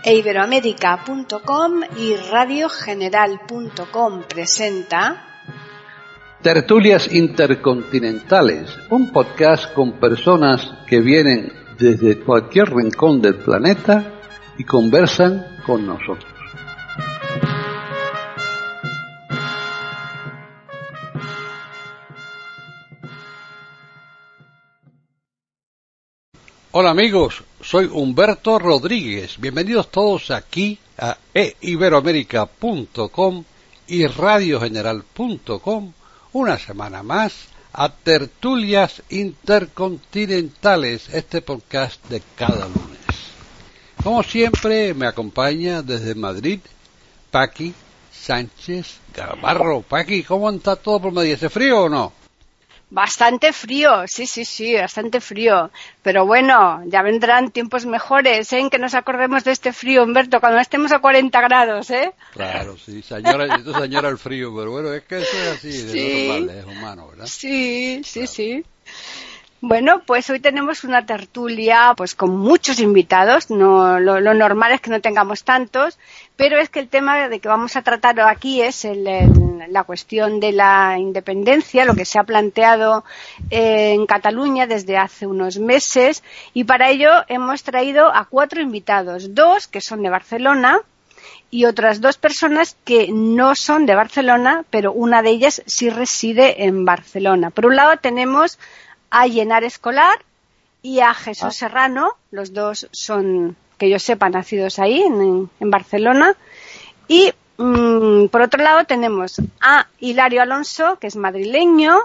Iberoamérica.com y radiogeneral.com presenta Tertulias Intercontinentales, un podcast con personas que vienen desde cualquier rincón del planeta y conversan con nosotros. Hola amigos, soy Humberto Rodríguez. Bienvenidos todos aquí a iberoamérica.com y radiogeneral.com, una semana más a Tertulias Intercontinentales, este podcast de cada lunes. Como siempre me acompaña desde Madrid Paqui Sánchez Gavarro. Paqui, ¿cómo está todo por Madrid? ¿Hace frío o no? Bastante frío, sí, bastante frío. Pero bueno, ya vendrán tiempos mejores, en que nos acordemos de este frío, Humberto, cuando estemos a 40 grados, ¿eh? Claro, sí, señora el frío, pero bueno, es que eso es así, Sí, es normal, es humano, ¿verdad? Sí, Claro. sí. Bueno, pues hoy tenemos una tertulia pues con muchos invitados. No, lo normal es que no tengamos tantos, pero es que el tema de que vamos a tratar aquí es la cuestión de la independencia, lo que se ha planteado en Cataluña desde hace unos meses, y para ello hemos traído a 4 invitados, 2 que son de Barcelona y otras 2 personas que no son de Barcelona, pero una de ellas sí reside en Barcelona. Por un lado tenemos a Llenar Escolar y a Jesús Serrano, los dos son, que yo sepa, nacidos ahí en Barcelona, y por otro lado tenemos a Hilario Alonso, que es madrileño,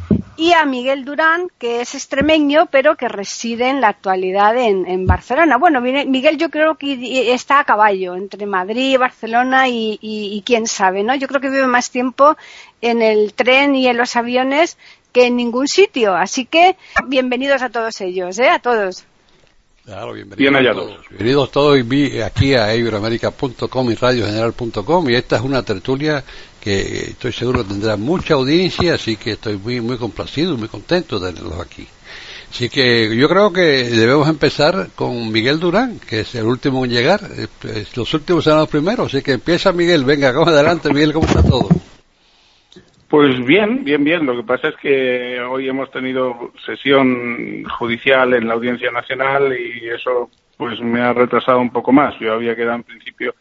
y a Miguel Durán, que es extremeño, pero que reside en la actualidad en Barcelona. Bueno, Miguel yo creo que está a caballo entre Madrid, Barcelona y quién sabe, ¿no? Yo creo que vive más tiempo en el tren y en los aviones que en ningún sitio. Así que bienvenidos a todos ellos, a todos. Claro, bienvenidos. Bien hallados. Bienvenidos todos aquí a iberoamérica.com y radiogeneral.com, y esta es una tertulia que estoy seguro que tendrá mucha audiencia, así que estoy muy complacido y muy contento de tenerlos aquí. Así que yo creo que debemos empezar con Miguel Durán, que es el último en llegar. Los últimos serán los primeros, así que empieza Miguel. Venga, vamos adelante. Miguel, ¿cómo está todo? Pues bien. Lo que pasa es que hoy hemos tenido sesión judicial en la Audiencia Nacional y eso pues me ha retrasado un poco más. Yo había quedado en principio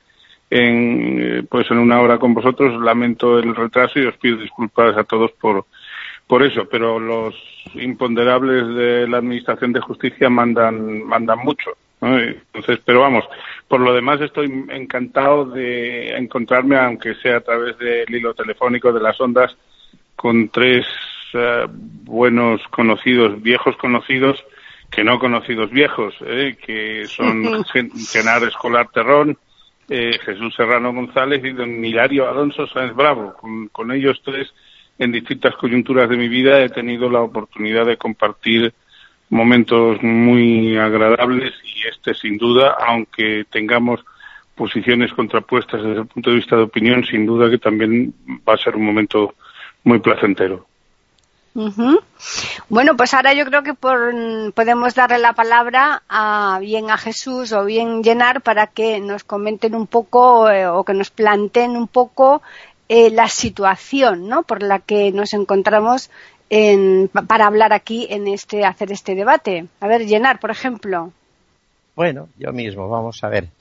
en una hora con vosotros. Lamento el retraso y os pido disculpas a todos por eso, pero los imponderables de la Administración de Justicia mandan mucho, ¿no? Entonces, pero vamos, por lo demás estoy encantado de encontrarme, aunque sea a través del hilo telefónico de las ondas, con 3 buenos conocidos, viejos conocidos, que no conocidos viejos, que son Llenar Escolar Terrón, Jesús Serrano González y don Hilario Alonso Sáenz Bravo. Con ellos 3, en distintas coyunturas de mi vida, he tenido la oportunidad de compartir momentos muy agradables y sin duda, aunque tengamos posiciones contrapuestas desde el punto de vista de opinión, sin duda que también va a ser un momento muy placentero. Uh-huh. Bueno, pues ahora yo creo que podemos darle la palabra bien a Jesús o bien Llenar para que nos comenten un poco o que nos planteen un poco la situación, ¿no?, por la que nos encontramos para hablar aquí hacer este debate. A ver, Llenar, por ejemplo. Bueno, yo mismo, vamos a ver.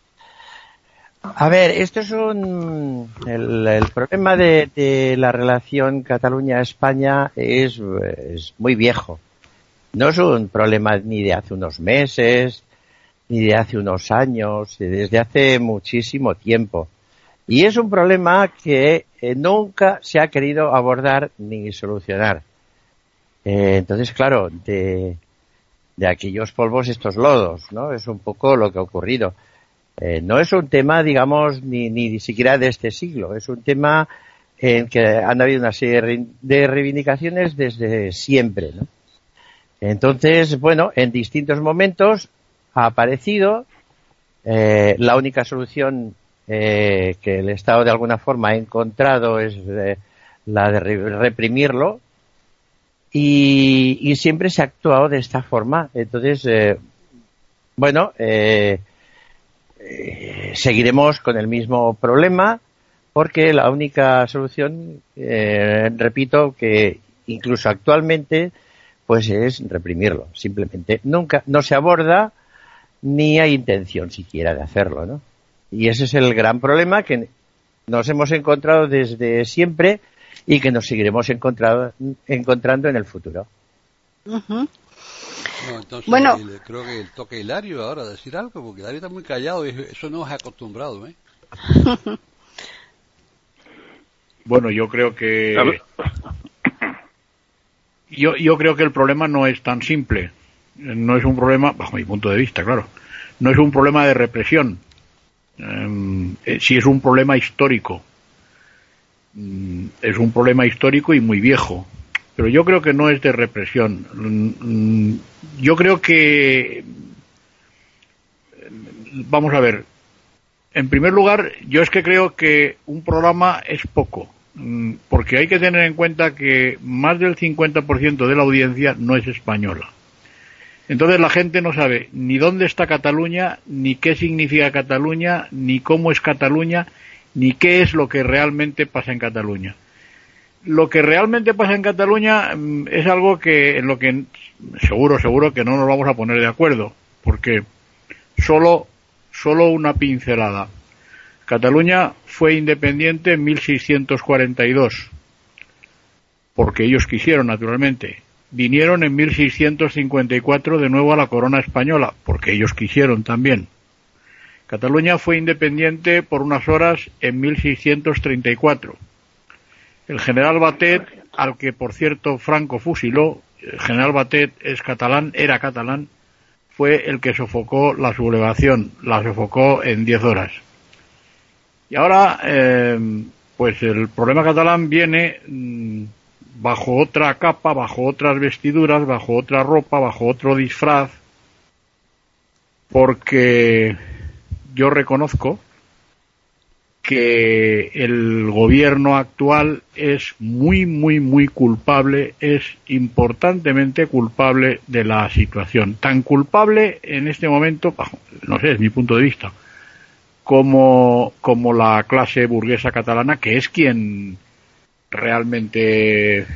A ver, esto es el problema de la relación Cataluña-España es muy viejo. No es un problema ni de hace unos meses, ni de hace unos años, desde hace muchísimo tiempo. Y es un problema que nunca se ha querido abordar ni solucionar. Entonces, claro, de aquellos polvos estos lodos, ¿no? Es un poco lo que ha ocurrido. No es un tema, digamos, ni siquiera de este siglo. Es un tema en que han habido una serie de reivindicaciones desde siempre, ¿no? Entonces, bueno, en distintos momentos ha aparecido la única solución que el Estado de alguna forma ha encontrado es la de reprimirlo, y siempre se ha actuado de esta forma. Entonces, seguiremos con el mismo problema, porque la única solución, repito, que incluso actualmente, pues es reprimirlo. Simplemente no se aborda ni hay intención siquiera de hacerlo, ¿no? Y ese es el gran problema que nos hemos encontrado desde siempre y que nos seguiremos encontrando en el futuro. Uh-huh. No, entonces, bueno, creo que toca a Hilario ahora decir algo, porque Hilario está muy callado y eso no es acostumbrado, ¿eh? Bueno, yo creo que yo creo que el problema no es tan simple. No es un problema, bajo mi punto de vista, claro, no es un problema de represión. Sí es un problema histórico. Es un problema histórico y muy viejo. Pero yo creo que no es de represión. Yo creo que, vamos a ver, en primer lugar, yo es que creo que un programa es poco, porque hay que tener en cuenta que más del 50% de la audiencia no es española. Entonces la gente no sabe ni dónde está Cataluña, ni qué significa Cataluña, ni cómo es Cataluña, ni qué es lo que realmente pasa en Cataluña. Lo que realmente pasa en Cataluña es algo que en lo que seguro que no nos vamos a poner de acuerdo, porque solo una pincelada. Cataluña fue independiente en 1642, porque ellos quisieron, naturalmente. Vinieron en 1654 de nuevo a la corona española, porque ellos quisieron también. Cataluña fue independiente por unas horas en 1634. El general Batet, al que por cierto Franco fusiló, el general Batet era catalán, fue el que sofocó la sublevación, la sofocó en 10 horas. Y ahora, pues el problema catalán viene bajo otra capa, bajo otras vestiduras, bajo otra ropa, bajo otro disfraz, porque yo reconozco que el gobierno actual es muy culpable, es importantemente culpable de la situación. Tan culpable en este momento, no sé, es mi punto de vista, como la clase burguesa catalana, que es quien realmente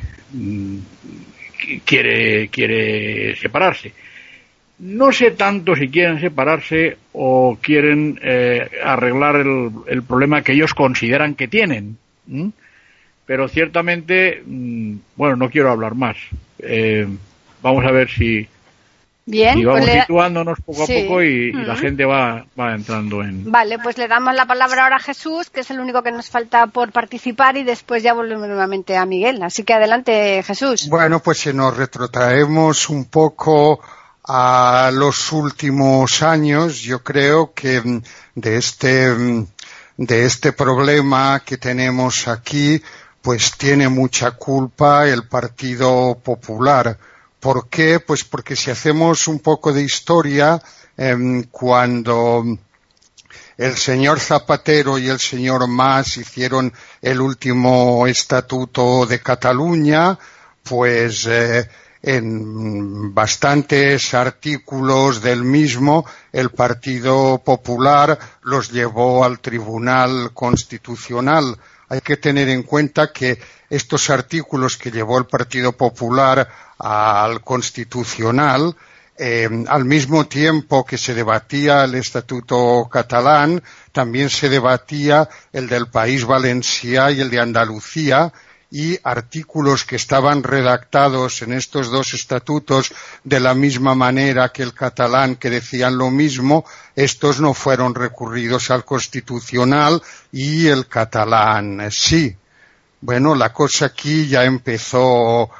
quiere separarse. No sé tanto si quieren separarse o quieren arreglar el problema que ellos consideran que tienen. Pero ciertamente, bueno, no quiero hablar más. Vamos a ver si vamos situándonos poco a poco y la gente va entrando en... Vale, pues le damos la palabra ahora a Jesús, que es el único que nos falta por participar, y después ya volvemos nuevamente a Miguel. Así que adelante, Jesús. Bueno, pues si nos retrotraemos un poco a los últimos años, yo creo que de este problema que tenemos aquí, pues tiene mucha culpa el Partido Popular. ¿Por qué? Pues porque si hacemos un poco de historia, cuando el señor Zapatero y el señor Mas hicieron el último estatuto de Cataluña, pues en bastantes artículos del mismo el Partido Popular los llevó al Tribunal Constitucional. Hay que tener en cuenta que estos artículos que llevó el Partido Popular al Constitucional, al mismo tiempo que se debatía el Estatuto catalán, también se debatía el del País Valencià y el de Andalucía, y artículos que estaban redactados en estos dos estatutos de la misma manera que el catalán, que decían lo mismo, estos no fueron recurridos al Constitucional y el catalán sí. Bueno, la cosa aquí ya empezó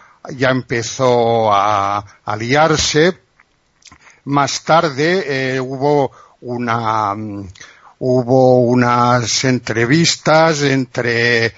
a liarse. Más tarde hubo unas entrevistas entre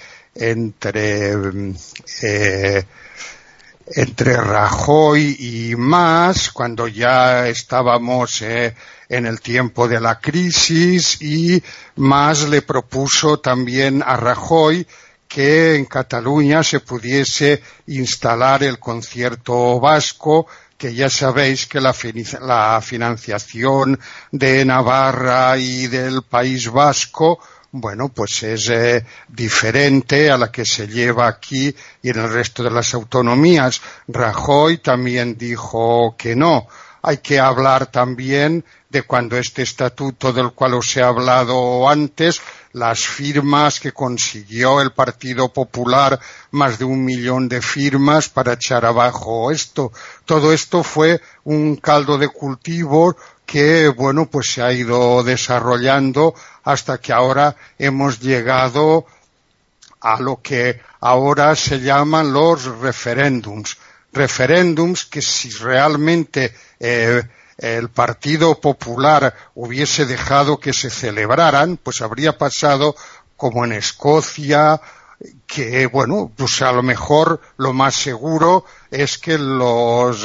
Rajoy y Mas, cuando ya estábamos en el tiempo de la crisis, y Mas le propuso también a Rajoy que en Cataluña se pudiese instalar el concierto vasco, que ya sabéis que la financiación de Navarra y del País Vasco, bueno, pues es diferente a la que se lleva aquí y en el resto de las autonomías. Rajoy también dijo que no. Hay que hablar también de cuando este estatuto del cual os he hablado antes, las firmas que consiguió el Partido Popular, más de 1 millón de firmas para echar abajo esto. Todo esto fue un caldo de cultivo que, bueno, pues se ha ido desarrollando hasta que ahora hemos llegado a lo que ahora se llaman los referéndums. Referéndums que si realmente el Partido Popular hubiese dejado que se celebraran, pues habría pasado como en Escocia, que bueno, pues a lo mejor lo más seguro es que los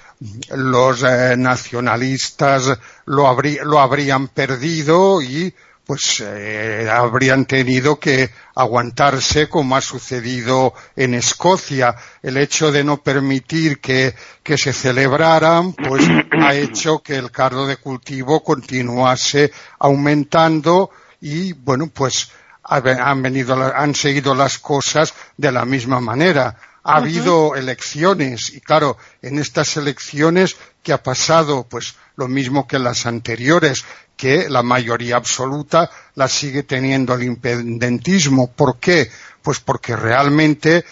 nacionalistas lo habrían perdido y pues habrían tenido que aguantarse, como ha sucedido en Escocia. El hecho de no permitir que se celebraran, pues ha hecho que el caldo de cultivo continuase aumentando y, bueno, pues han seguido las cosas de la misma manera. Ha habido elecciones y, claro, en estas elecciones, ¿qué ha pasado? Pues lo mismo que en las anteriores, que la mayoría absoluta la sigue teniendo el independentismo. ¿Por qué? Pues porque realmente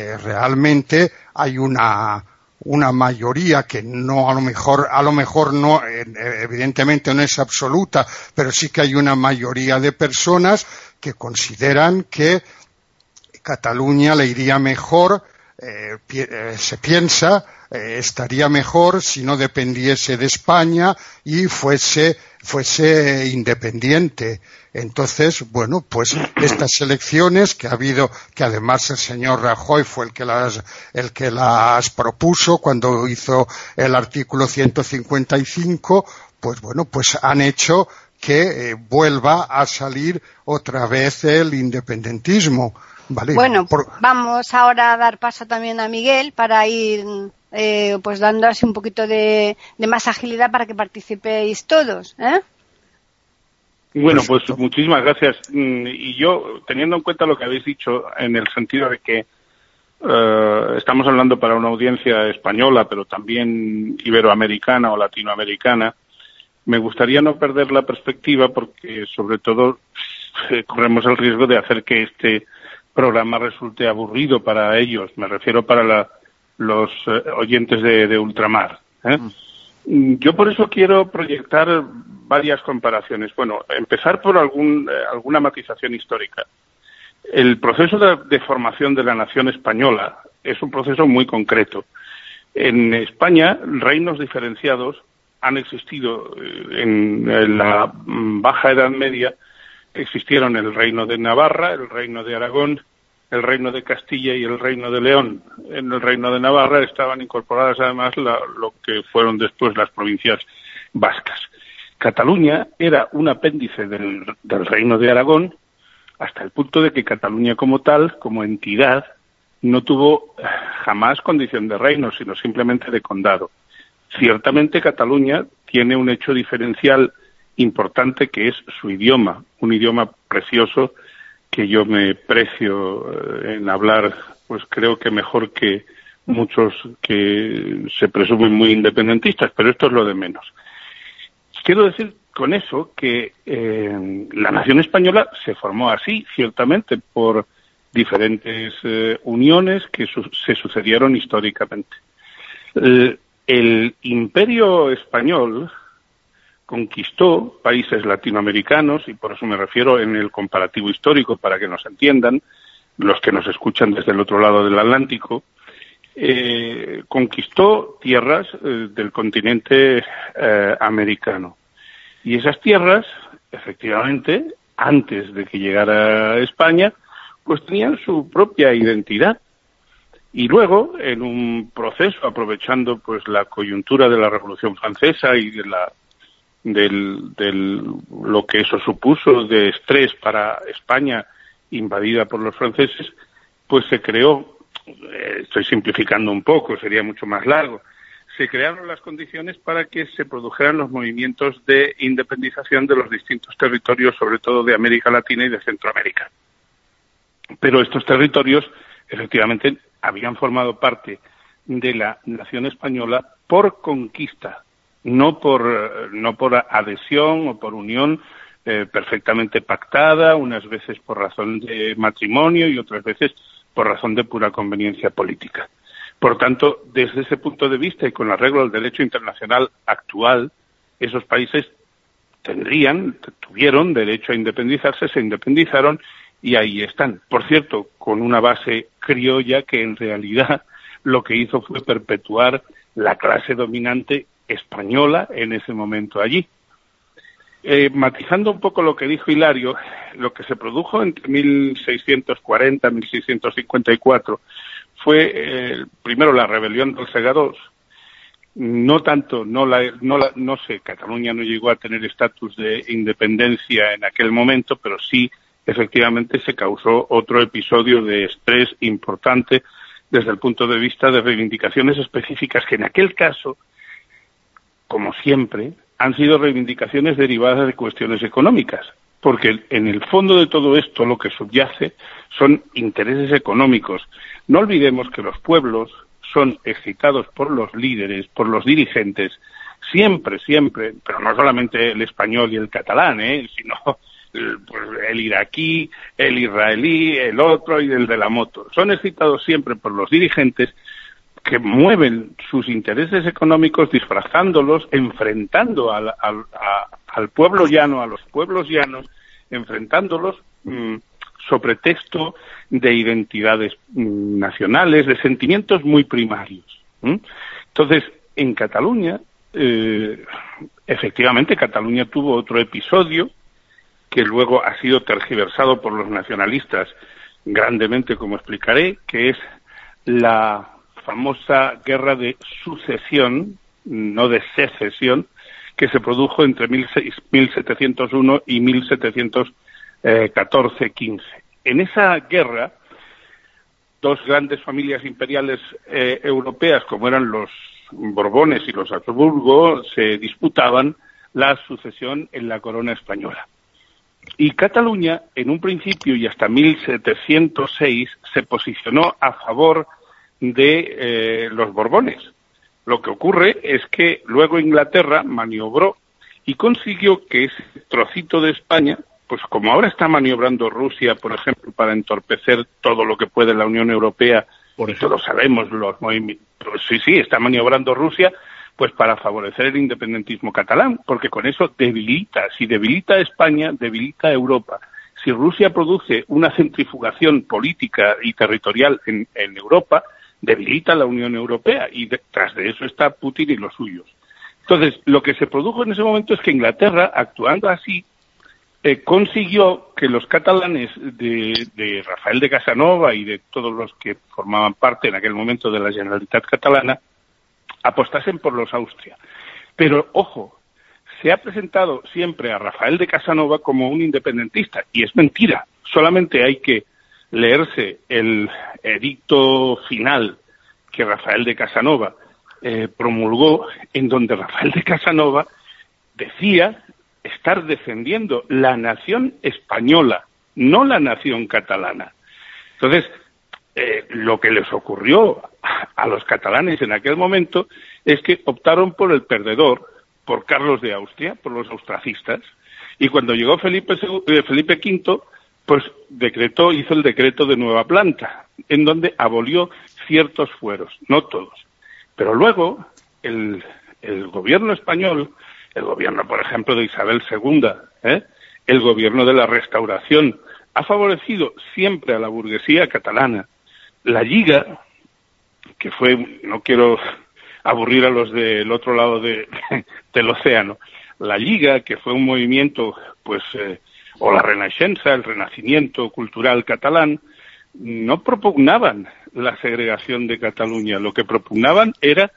hay una mayoría que no, a lo mejor no, evidentemente no es absoluta, pero sí que hay una mayoría de personas que consideran que Cataluña le iría mejor, se piensa, estaría mejor si no dependiese de España y fuese independiente. Entonces, bueno, pues estas elecciones que ha habido, que además el señor Rajoy fue el que las propuso cuando hizo el artículo 155, pues bueno, pues han hecho que vuelva a salir otra vez el independentismo. Vale. Bueno, vamos ahora a dar paso también a Miguel para ir pues dando así un poquito de más agilidad para que participéis todos, ¿eh? Bueno, pues muchísimas gracias. Y yo, teniendo en cuenta lo que habéis dicho, en el sentido de que estamos hablando para una audiencia española, pero también iberoamericana o latinoamericana, me gustaría no perder la perspectiva porque, sobre todo, corremos el riesgo de hacer que este programa resulte aburrido para ellos. Me refiero para los oyentes de ultramar, ¿eh? Yo por eso quiero proyectar varias comparaciones. Bueno, empezar por alguna matización histórica. El proceso de formación de la nación española es un proceso muy concreto. En España, reinos diferenciados han existido en la Baja Edad Media. Existieron el reino de Navarra, el reino de Aragón, el reino de Castilla y el reino de León. En el reino de Navarra estaban incorporadas además lo que fueron después las provincias vascas. Cataluña era un apéndice del reino de Aragón, hasta el punto de que Cataluña como tal, como entidad, no tuvo jamás condición de reino, sino simplemente de condado. Ciertamente Cataluña tiene un hecho diferencial importante que es su idioma, un idioma precioso que yo me precio en hablar, pues creo que mejor que muchos que se presumen muy independentistas, pero esto es lo de menos. Quiero decir con eso que la nación española se formó así, ciertamente, por diferentes uniones que se sucedieron históricamente. El Imperio Español conquistó países latinoamericanos, y por eso me refiero en el comparativo histórico, para que nos entiendan, los que nos escuchan desde el otro lado del Atlántico, conquistó tierras del continente americano. Y esas tierras, efectivamente, antes de que llegara a España, pues tenían su propia identidad. Y luego, en un proceso, aprovechando pues la coyuntura de la Revolución Francesa y de lo que eso supuso de estrés para España invadida por los franceses, pues se creó, estoy simplificando un poco, sería mucho más largo, se crearon las condiciones para que se produjeran los movimientos de independización de los distintos territorios, sobre todo de América Latina y de Centroamérica. Pero estos territorios, efectivamente, habían formado parte de la nación española por conquista, no por adhesión o por unión perfectamente pactada, unas veces por razón de matrimonio y otras veces por razón de pura conveniencia política. Por tanto, desde ese punto de vista y con arreglo al derecho internacional actual, esos países tuvieron derecho a independizarse, se independizaron y ahí están. Por cierto, con una base criolla que en realidad lo que hizo fue perpetuar la clase dominante española en ese momento allí. Matizando un poco lo que dijo Hilario, lo que se produjo entre 1640 y 1654 fue primero la rebelión del Segadors. No sé, Cataluña no llegó a tener estatus de independencia en aquel momento, pero sí, efectivamente, se causó otro episodio de estrés importante desde el punto de vista de reivindicaciones específicas que en aquel caso, como siempre, han sido reivindicaciones derivadas de cuestiones económicas, porque en el fondo de todo esto lo que subyace son intereses económicos. No olvidemos que los pueblos son excitados por los líderes, por los dirigentes, siempre, pero no solamente el español y el catalán, sino el iraquí, el israelí, el otro y el de la moto. Son excitados siempre por los dirigentes que mueven sus intereses económicos disfrazándolos, enfrentando al pueblo llano, a los pueblos llanos, enfrentándolos sobre texto de identidades nacionales, de sentimientos muy primarios. Entonces, en Cataluña, efectivamente, Cataluña tuvo otro episodio que luego ha sido tergiversado por los nacionalistas grandemente, como explicaré, que es la famosa guerra de sucesión, no de secesión, que se produjo entre 1701 y 1714-15. En esa guerra, dos grandes familias imperiales europeas, como eran los Borbones y los Habsburgo, se disputaban la sucesión en la corona española. Y Cataluña, en un principio y hasta 1706, se posicionó a favor de los Borbones. Lo que ocurre es que luego Inglaterra maniobró y consiguió que ese trocito de España, pues como ahora está maniobrando Rusia, por ejemplo, para entorpecer todo lo que puede la Unión Europea, todos sabemos los movimientos, pues sí, está maniobrando Rusia, pues para favorecer el independentismo catalán, porque con eso si debilita a España, debilita a Europa. Si Rusia produce una centrifugación política y territorial en Europa, debilita a la Unión Europea y detrás de eso está Putin y los suyos. Entonces, lo que se produjo en ese momento es que Inglaterra, actuando así, consiguió que los catalanes de Rafael de Casanova y de todos los que formaban parte en aquel momento de la Generalitat catalana apostasen por los Austria. Pero, ojo, se ha presentado siempre a Rafael de Casanova como un independentista, y es mentira. Solamente hay que leerse el edicto final que Rafael de Casanova promulgó, en donde Rafael de Casanova decía estar defendiendo la nación española, no la nación catalana. Entonces, lo que les ocurrió a los catalanes en aquel momento es que optaron por el perdedor, por Carlos de Austria, por los austracistas, y cuando llegó Felipe V, pues hizo el decreto de Nueva Planta, en donde abolió ciertos fueros, no todos. Pero luego, el gobierno español, el gobierno, por ejemplo, de Isabel II, el gobierno de la Restauración, ha favorecido siempre a la burguesía catalana. La Lliga, que fue, no quiero aburrir a los del otro lado del océano, la Lliga, que fue un movimiento, pues, o la Renaixença, el renacimiento cultural catalán, no propugnaban la segregación de Cataluña. Lo que propugnaban era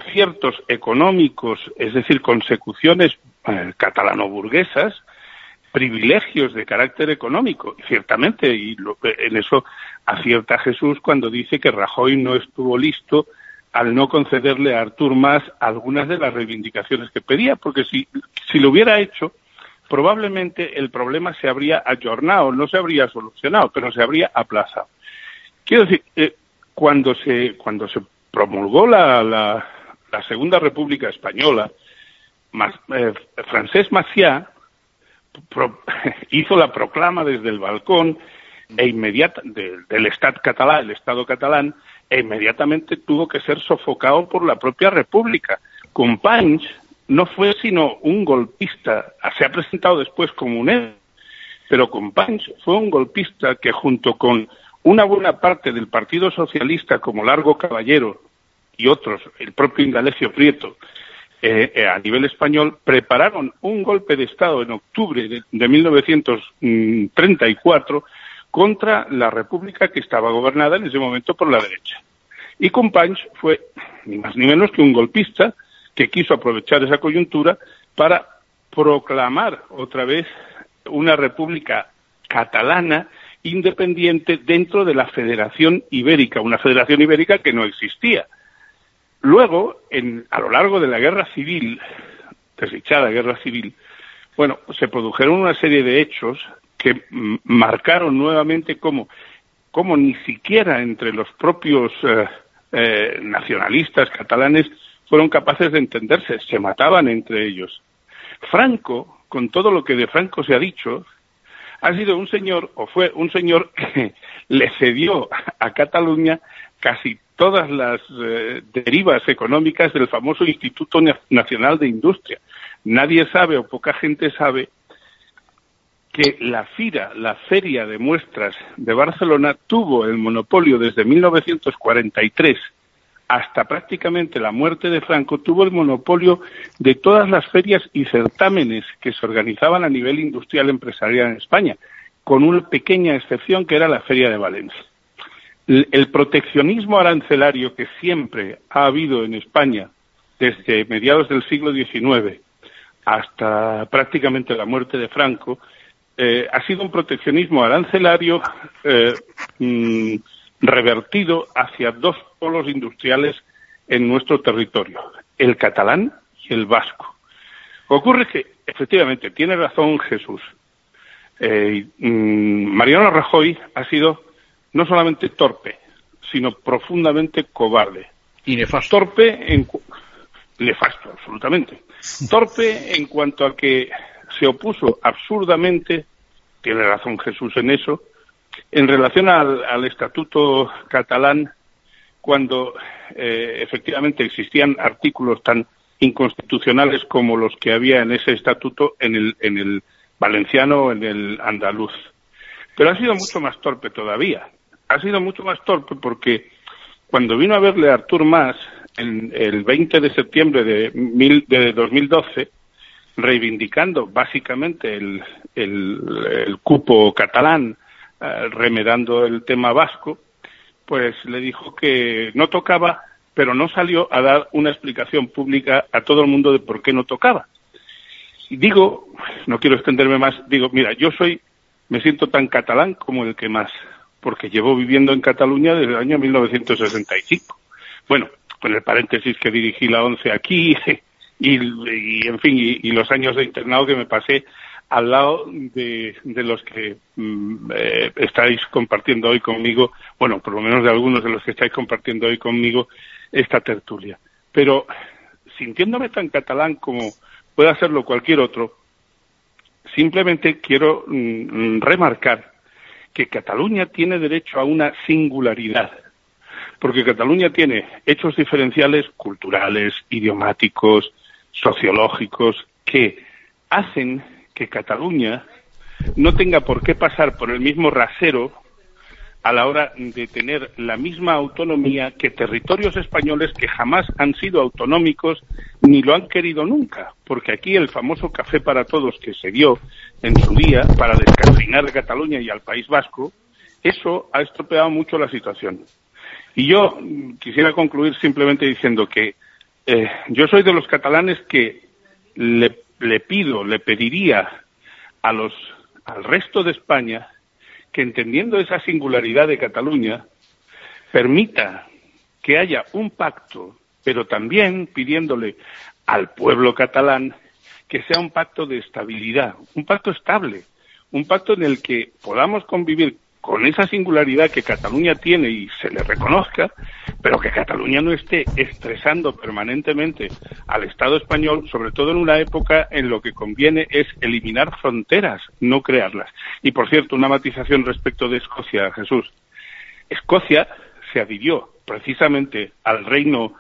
conciertos económicos, es decir, consecuciones catalano-burguesas, privilegios de carácter económico, ciertamente, y en eso acierta Jesús cuando dice que Rajoy no estuvo listo al no concederle a Artur Mas algunas de las reivindicaciones que pedía, porque si lo hubiera hecho, probablemente el problema se habría ayornado, no se habría solucionado, pero se habría aplazado. Quiero decir, cuando se promulgó la Segunda República Española, Francesc Macià hizo la proclama desde el balcón del Estado catalán, e inmediatamente tuvo que ser sofocado por la propia República. Companys no fue sino un golpista, se ha presentado después como un héroe, pero Companys fue un golpista que junto con una buena parte del Partido Socialista como Largo Caballero y otros, el propio Indalecio Prieto, a nivel español, prepararon un golpe de Estado en octubre de 1934 contra la República que estaba gobernada en ese momento por la derecha. Y Companys fue ni más ni menos que un golpista que quiso aprovechar esa coyuntura para proclamar otra vez una república catalana independiente dentro de la Federación Ibérica, una Federación Ibérica que no existía. Luego, a lo largo de la Guerra Civil, desdichada Guerra Civil, bueno, se produjeron una serie de hechos que marcaron nuevamente cómo ni siquiera entre los propios nacionalistas catalanes fueron capaces de entenderse, se mataban entre ellos. Franco, con todo lo que de Franco se ha dicho, ha sido fue un señor que le cedió a Cataluña casi todas las derivas económicas del famoso Instituto Nacional de Industria. Nadie sabe, o poca gente sabe, que la Feria de Muestras de Barcelona tuvo el monopolio desde 1943 hasta prácticamente la muerte de Franco, tuvo el monopolio de todas las ferias y certámenes que se organizaban a nivel industrial empresarial en España, con una pequeña excepción que era la Feria de Valencia. El proteccionismo arancelario que siempre ha habido en España desde mediados del siglo XIX hasta prácticamente la muerte de Franco ha sido un proteccionismo arancelario revertido hacia dos polos industriales en nuestro territorio, el catalán y el vasco. Ocurre que, efectivamente, tiene razón Jesús. Mariano Rajoy ha sido no solamente torpe, sino profundamente cobarde. Y nefasto. Nefasto, absolutamente. Torpe en cuanto a que se opuso absurdamente, tiene razón Jesús en eso, en relación al estatuto catalán, cuando efectivamente existían artículos tan inconstitucionales como los que había en ese estatuto en el valenciano o en el andaluz. Pero ha sido mucho más torpe todavía. Ha sido mucho más torpe porque cuando vino a verle a Artur Mas el 20 de septiembre de 2012, reivindicando básicamente el cupo catalán, remedando el tema vasco, pues le dijo que no tocaba, pero no salió a dar una explicación pública a todo el mundo de por qué no tocaba. Y digo, no quiero extenderme más, mira, me siento tan catalán como el que más, porque llevo viviendo en Cataluña desde el año 1965. Bueno, con el paréntesis que dirigí la 11 aquí y en fin, y los años de internado que me pasé al lado de los que estáis compartiendo hoy conmigo, bueno, por lo menos de algunos de los que estáis compartiendo hoy conmigo esta tertulia. Pero sintiéndome tan catalán como pueda hacerlo cualquier otro, simplemente quiero remarcar que Cataluña tiene derecho a una singularidad, porque Cataluña tiene hechos diferenciales culturales, idiomáticos, sociológicos, que hacen que Cataluña no tenga por qué pasar por el mismo rasero a la hora de tener la misma autonomía que territorios españoles que jamás han sido autonómicos ni lo han querido nunca, porque aquí el famoso café para todos que se dio en su día para descafeinar a Cataluña y al País Vasco, eso ha estropeado mucho la situación. Y yo quisiera concluir simplemente diciendo que yo soy de los catalanes que le pediría al resto de España que, entendiendo esa singularidad de Cataluña, permita que haya un pacto, pero también pidiéndole al pueblo catalán que sea un pacto de estabilidad, un pacto estable, un pacto en el que podamos convivir con esa singularidad que Cataluña tiene y se le reconozca, pero que Cataluña no esté estresando permanentemente al Estado español, sobre todo en una época en lo que conviene es eliminar fronteras, no crearlas. Y, por cierto, una matización respecto de Escocia, Jesús. Escocia se adhirió precisamente al reino,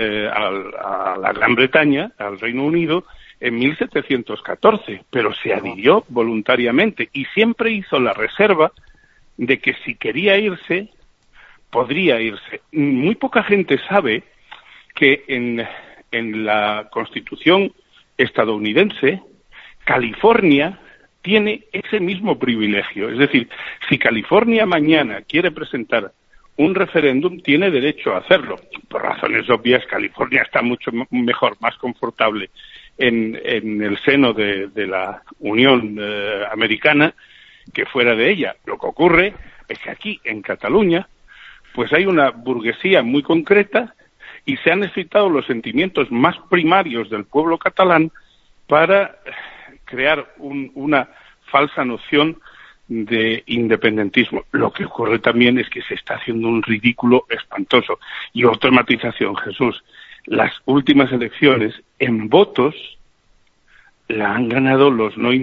a la Gran Bretaña, al Reino Unido, en 1714, pero se adhirió voluntariamente y siempre hizo la reserva de que si quería irse, podría irse. Muy poca gente sabe que en la Constitución estadounidense, California tiene ese mismo privilegio. Es decir, si California mañana quiere presentar un referéndum, tiene derecho a hacerlo. Por razones obvias, California está mucho mejor, más confortable en el seno de la Unión Americana que fuera de ella. Lo que ocurre es que aquí, en Cataluña, pues hay una burguesía muy concreta y se han excitado los sentimientos más primarios del pueblo catalán para crear una falsa noción de independentismo. Lo que ocurre también es que se está haciendo un ridículo espantoso. Y otra matización, Jesús, las últimas elecciones en votos la hemos ganado los no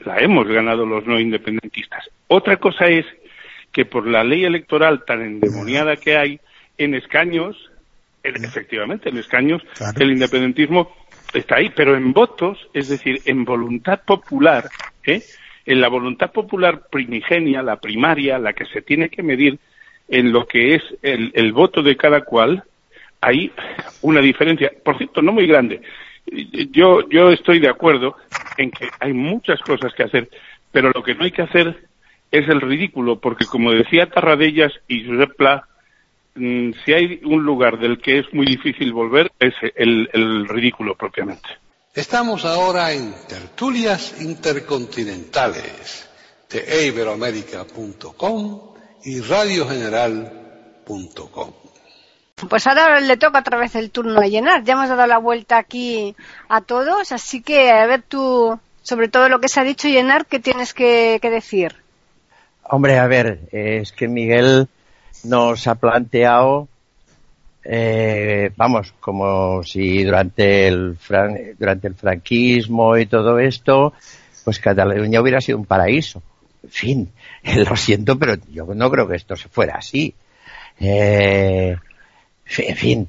independentistas. Otra cosa es que por la ley electoral tan endemoniada que hay, en escaños, efectivamente, en escaños, claro, el independentismo está ahí, pero en votos, es decir, en voluntad popular, en la voluntad popular primigenia, la primaria, la que se tiene que medir en lo que es el voto de cada cual, hay una diferencia, por cierto, no muy grande. Yo estoy de acuerdo en que hay muchas cosas que hacer, pero lo que no hay que hacer es el ridículo, porque como decía Tarradellas y Josep Pla, si hay un lugar del que es muy difícil volver, es el ridículo propiamente. Estamos ahora en Tertulias Intercontinentales de iberoamerica.com y radiogeneral.com. Pues ahora le toca otra vez el turno a llenar. Ya hemos dado la vuelta aquí a todos, así que a ver tú, sobre todo lo que se ha dicho, Llenar, ¿qué tienes que decir? Hombre, a ver, es que Miguel nos ha planteado, como si durante el franquismo y todo esto, pues Cataluña hubiera sido un paraíso. En fin, lo siento, pero yo no creo que esto fuera así. En fin,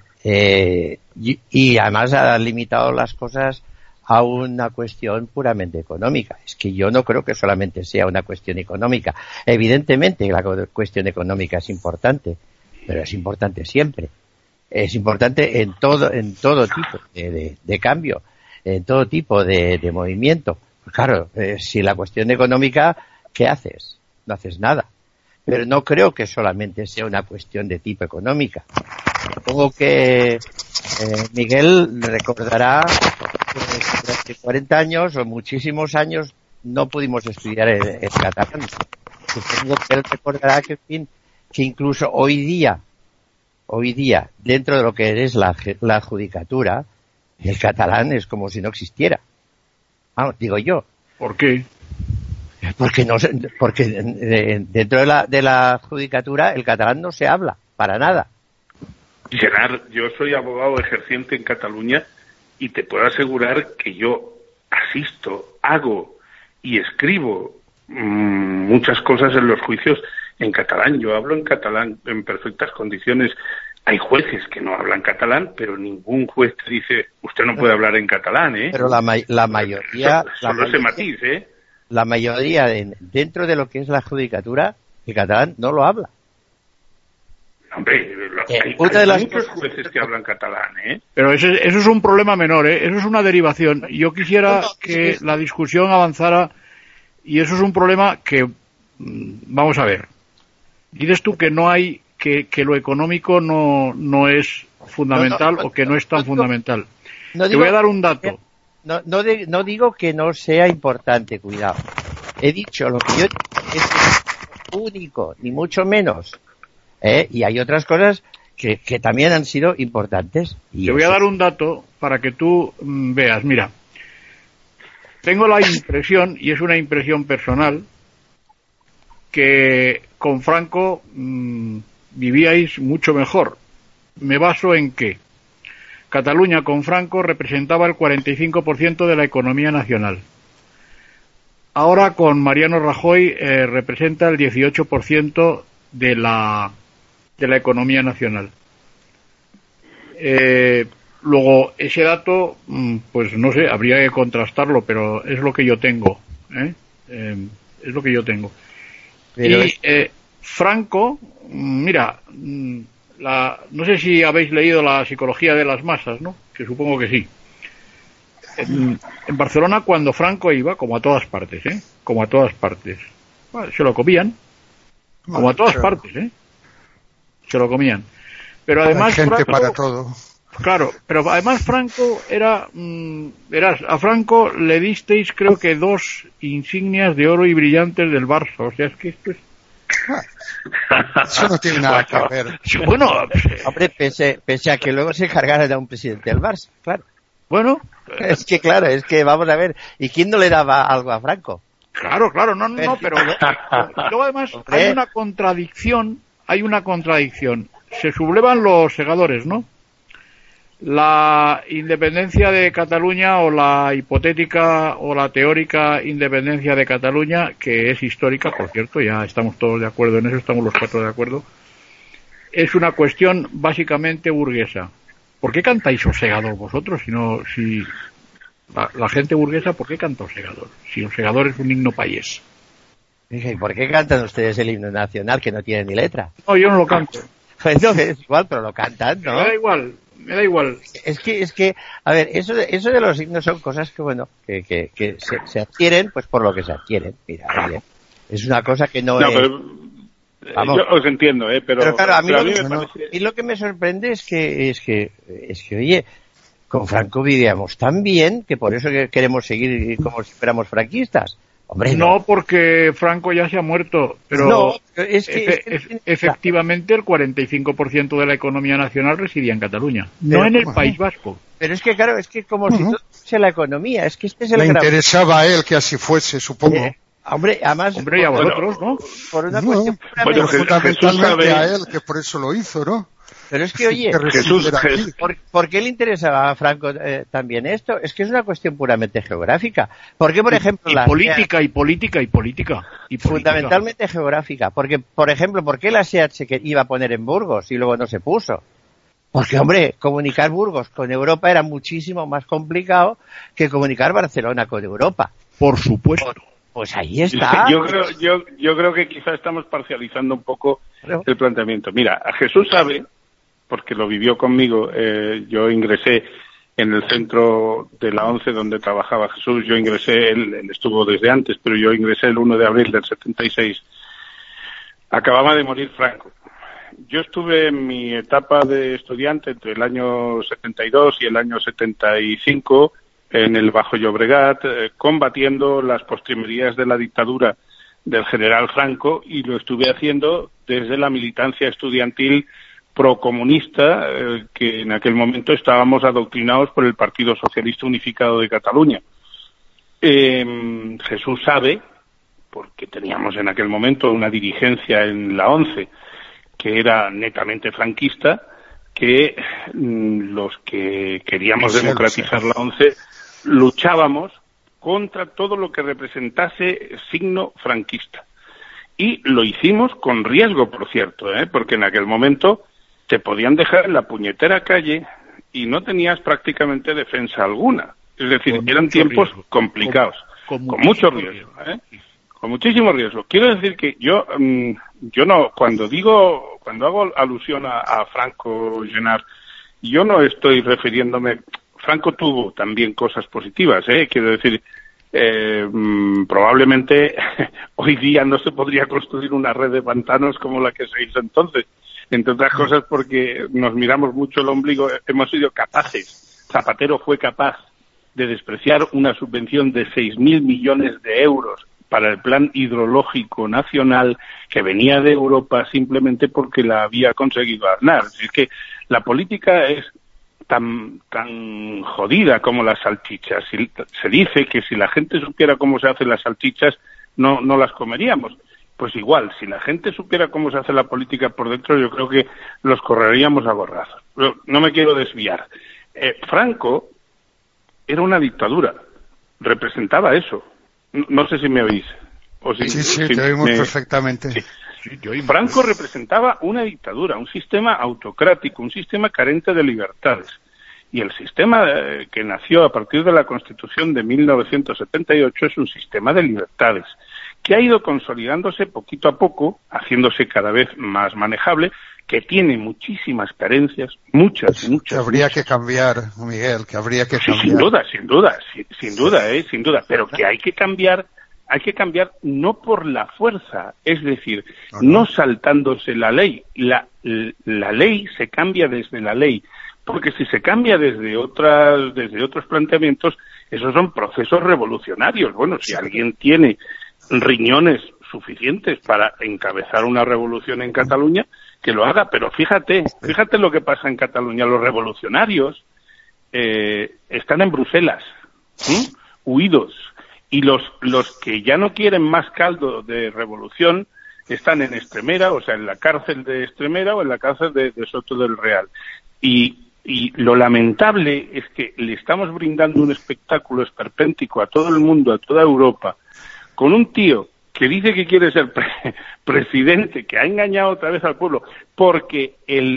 y además ha limitado las cosas a una cuestión puramente económica. Es que yo no creo que solamente sea una cuestión económica. Evidentemente la cuestión económica es importante, pero es importante siempre. Es importante en todo tipo de cambio, en todo tipo de movimiento. Claro, si la cuestión económica, ¿qué haces? No haces nada. Pero no creo que solamente sea una cuestión de tipo económica. Supongo que Miguel recordará que durante 40 años o muchísimos años no pudimos estudiar el catalán. Supongo que él recordará que, en fin, que incluso hoy día, dentro de lo que es la judicatura, el catalán es como si no existiera. Vamos, digo yo. ¿Por qué? Porque dentro de la judicatura el catalán no se habla para nada. Gerard, yo soy abogado ejerciente en Cataluña y te puedo asegurar que yo asisto, hago y escribo muchas cosas en los juicios en catalán. Yo hablo en catalán en perfectas condiciones. Hay jueces que no hablan catalán, pero ningún juez te dice, usted no puede hablar en catalán, ¿eh? Pero la mayoría... Solo ese matiz, ¿eh? La mayoría, dentro de lo que es la judicatura, el catalán no lo habla. Hombre, hay muchos jueces que hablan catalán, ¿eh? Pero eso es un problema menor, ¿eh? Eso es una derivación. Yo quisiera que la discusión avanzara y eso es un problema que, vamos a ver. Dices tú que no hay, que lo económico no es fundamental o que no es tan fundamental. Te voy a dar un dato. No digo que no sea importante, cuidado. He dicho lo que yo es único, ni mucho menos. Y hay otras cosas que también han sido importantes. Te voy a dar un dato para que tú veas. Mira, tengo la impresión, y es una impresión personal, que con Franco vivíais mucho mejor. Me baso en que Cataluña con Franco representaba el 45% de la economía nacional. Ahora con Mariano Rajoy representa el 18% de la economía nacional. Luego, ese dato, pues no sé, habría que contrastarlo, pero es lo que yo tengo. Es lo que yo tengo. Pero Franco, mira, no sé si habéis leído La psicología de las masas, ¿no? Que supongo que sí. En Barcelona, cuando Franco iba, como a todas partes, como a todas partes, bueno, se lo comían, como a todas partes, se lo comían. Pero además hay gente Franco, para todo. Claro, pero además Franco era, verás, a Franco le disteis creo que 2 insignias de oro y brillantes del Barça, o sea, es que esto es... Eso no tiene nada que ver. Bueno, hombre, pese a que luego se cargara de un presidente del Barça, claro. Bueno, es que vamos a ver, ¿y quién no le daba algo a Franco? Claro, no, pero luego además hay una contradicción. Se sublevan los segadores, ¿no? La independencia de Cataluña, o la hipotética o la teórica independencia de Cataluña, que es histórica, por cierto, ya estamos todos de acuerdo en eso, estamos los 4 de acuerdo, es una cuestión básicamente burguesa. ¿Por qué cantáis Osegador vosotros? Si la gente burguesa, ¿por qué canta Osegador? Si Osegador es un himno payés. ¿Y por qué cantan ustedes el himno nacional que no tiene ni letra? No, yo no lo canto. Pues no, es igual, pero lo cantan, ¿no? Me da igual. Es que, a ver, eso de los himnos son cosas que, bueno, que se adquieren, pues por lo que se adquieren. Mira, oye, es una cosa que no es... Pero, yo os entiendo, pero claro, a mí parece... lo que me sorprende es que, oye, con Franco vivíamos tan bien que por eso que queremos seguir como si fuéramos franquistas. Hombre, no, porque Franco ya se ha muerto, pero no, efectivamente el 45% de la economía nacional residía en Cataluña, no en el País Vasco. Pero es que, claro, es que como si todo fuese la economía, es que este es el Le interesaba a él que así fuese, supongo. Hombre, además... Hombre, y a vosotros, ¿no? Por una cuestión... Pero fundamentalmente a él, que por eso lo hizo, ¿no? Pero es que, oye, ¿por qué le interesaba a Franco también esto? Es que es una cuestión puramente geográfica. ¿Por qué, por ejemplo... política. Fundamentalmente geográfica. Porque, por ejemplo, ¿por qué la SEAT se iba a poner en Burgos y luego no se puso? Porque, hombre, comunicar Burgos con Europa era muchísimo más complicado que comunicar Barcelona con Europa. Por supuesto. Pues ahí está. Yo creo que quizá estamos parcializando un poco el planteamiento. Mira, Jesús sabe, porque lo vivió conmigo, yo ingresé en el centro de la ONCE donde trabajaba Jesús, él estuvo desde antes, pero yo ingresé el 1 de abril del 76. Acababa de morir Franco. Yo estuve en mi etapa de estudiante entre el año 72 y el año 75 en el Bajo Llobregat, combatiendo las postrimerías de la dictadura del general Franco, y lo estuve haciendo desde la militancia estudiantil procomunista, que en aquel momento estábamos adoctrinados por el Partido Socialista Unificado de Cataluña. Jesús sabe, porque teníamos en aquel momento una dirigencia en la ONCE que era netamente franquista, que los que queríamos democratizar la ONCE luchábamos contra todo lo que representase signo franquista. Y lo hicimos con riesgo, por cierto, porque en aquel momento te podían dejar en la puñetera calle y no tenías prácticamente defensa alguna. Es decir, eran tiempos complicados, con mucho riesgo, con muchísimo riesgo. Quiero decir que yo no, cuando hago alusión a Franco Genart, yo no estoy refiriéndome. Franco tuvo también cosas positivas, quiero decir, probablemente hoy día no se podría construir una red de pantanos como la que se hizo entonces, entre otras cosas porque nos miramos mucho el ombligo. Hemos sido capaces, Zapatero fue capaz de despreciar una subvención de 6.000 millones de euros para el plan hidrológico nacional que venía de Europa simplemente porque la había conseguido Aznar. Es que la política es tan jodida como las salchichas. Se dice que si la gente supiera cómo se hacen las salchichas, no las comeríamos. Pues igual, si la gente supiera cómo se hace la política por dentro, yo creo que los correríamos a gorrazos. Pero no me quiero desviar. Franco era una dictadura, representaba eso. No sé si me oís. Sí, te oímos perfectamente. Sí. Franco representaba una dictadura, un sistema autocrático, un sistema carente de libertades. Y el sistema que nació a partir de la Constitución de 1978 es un sistema de libertades, que ha ido consolidándose poquito a poco, haciéndose cada vez más manejable, que tiene muchísimas carencias, muchas. Que habría que cambiar, Miguel, que habría que cambiar. Sin duda, pero que hay que cambiar no por la fuerza, es decir, no saltándose la ley. La ley se cambia desde la ley, porque si se cambia desde otros planteamientos, esos son procesos revolucionarios. Bueno, si alguien tiene riñones suficientes para encabezar una revolución en Cataluña, que lo haga, pero fíjate lo que pasa en Cataluña. Los revolucionarios están en Bruselas, huidos, y los que ya no quieren más caldo de revolución están en Extremera, o sea, en la cárcel de Extremera o en la cárcel de Soto del Real. Y lo lamentable es que le estamos brindando un espectáculo esperpéntico a todo el mundo, a toda Europa, con un tío que dice que quiere ser presidente, que ha engañado otra vez al pueblo, porque el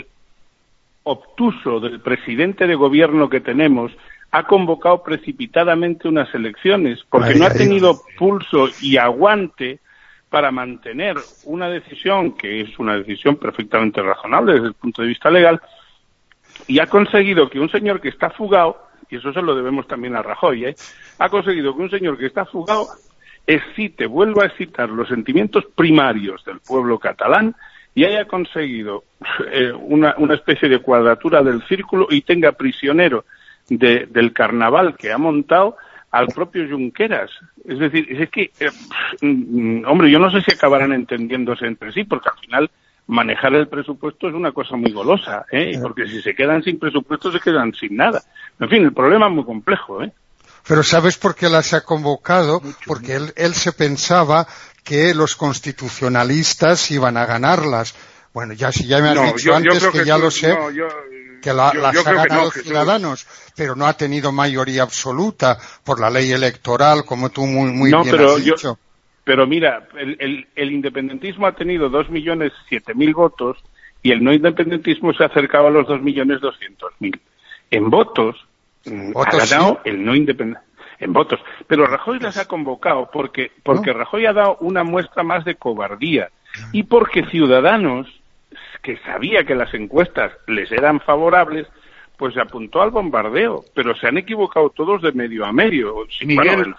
obtuso del presidente de gobierno que tenemos ha convocado precipitadamente unas elecciones, porque no ha tenido pulso y aguante para mantener una decisión, que es una decisión perfectamente razonable desde el punto de vista legal, y ha conseguido que un señor que está fugado, y eso se lo debemos también a Rajoy, ha conseguido que un señor que está fugado vuelva a excitar los sentimientos primarios del pueblo catalán y haya conseguido una especie de cuadratura del círculo y tenga prisionero del carnaval que ha montado al propio Junqueras. Es decir, es que, hombre, yo no sé si acabarán entendiéndose entre sí, porque al final manejar el presupuesto es una cosa muy golosa, porque si se quedan sin presupuesto se quedan sin nada. En fin, el problema es muy complejo, Pero ¿sabes por qué las ha convocado? Porque él se pensaba que los constitucionalistas iban a ganarlas. Bueno, ya me has dicho antes que ya lo sé, que las ha ganado Ciudadanos, pero no ha tenido mayoría absoluta por la ley electoral, como tú muy bien has dicho. Pero mira, el independentismo ha tenido 2.007.000 votos y el no independentismo se ha acercado a los 2.200.000. En votos ha ganado el no independentismo. En votos. Pero Rajoy las ha convocado porque Rajoy ha dado una muestra más de cobardía y porque Ciudadanos, que sabía que las encuestas les eran favorables, pues se apuntó al bombardeo, pero se han equivocado todos de medio a medio. Miguel,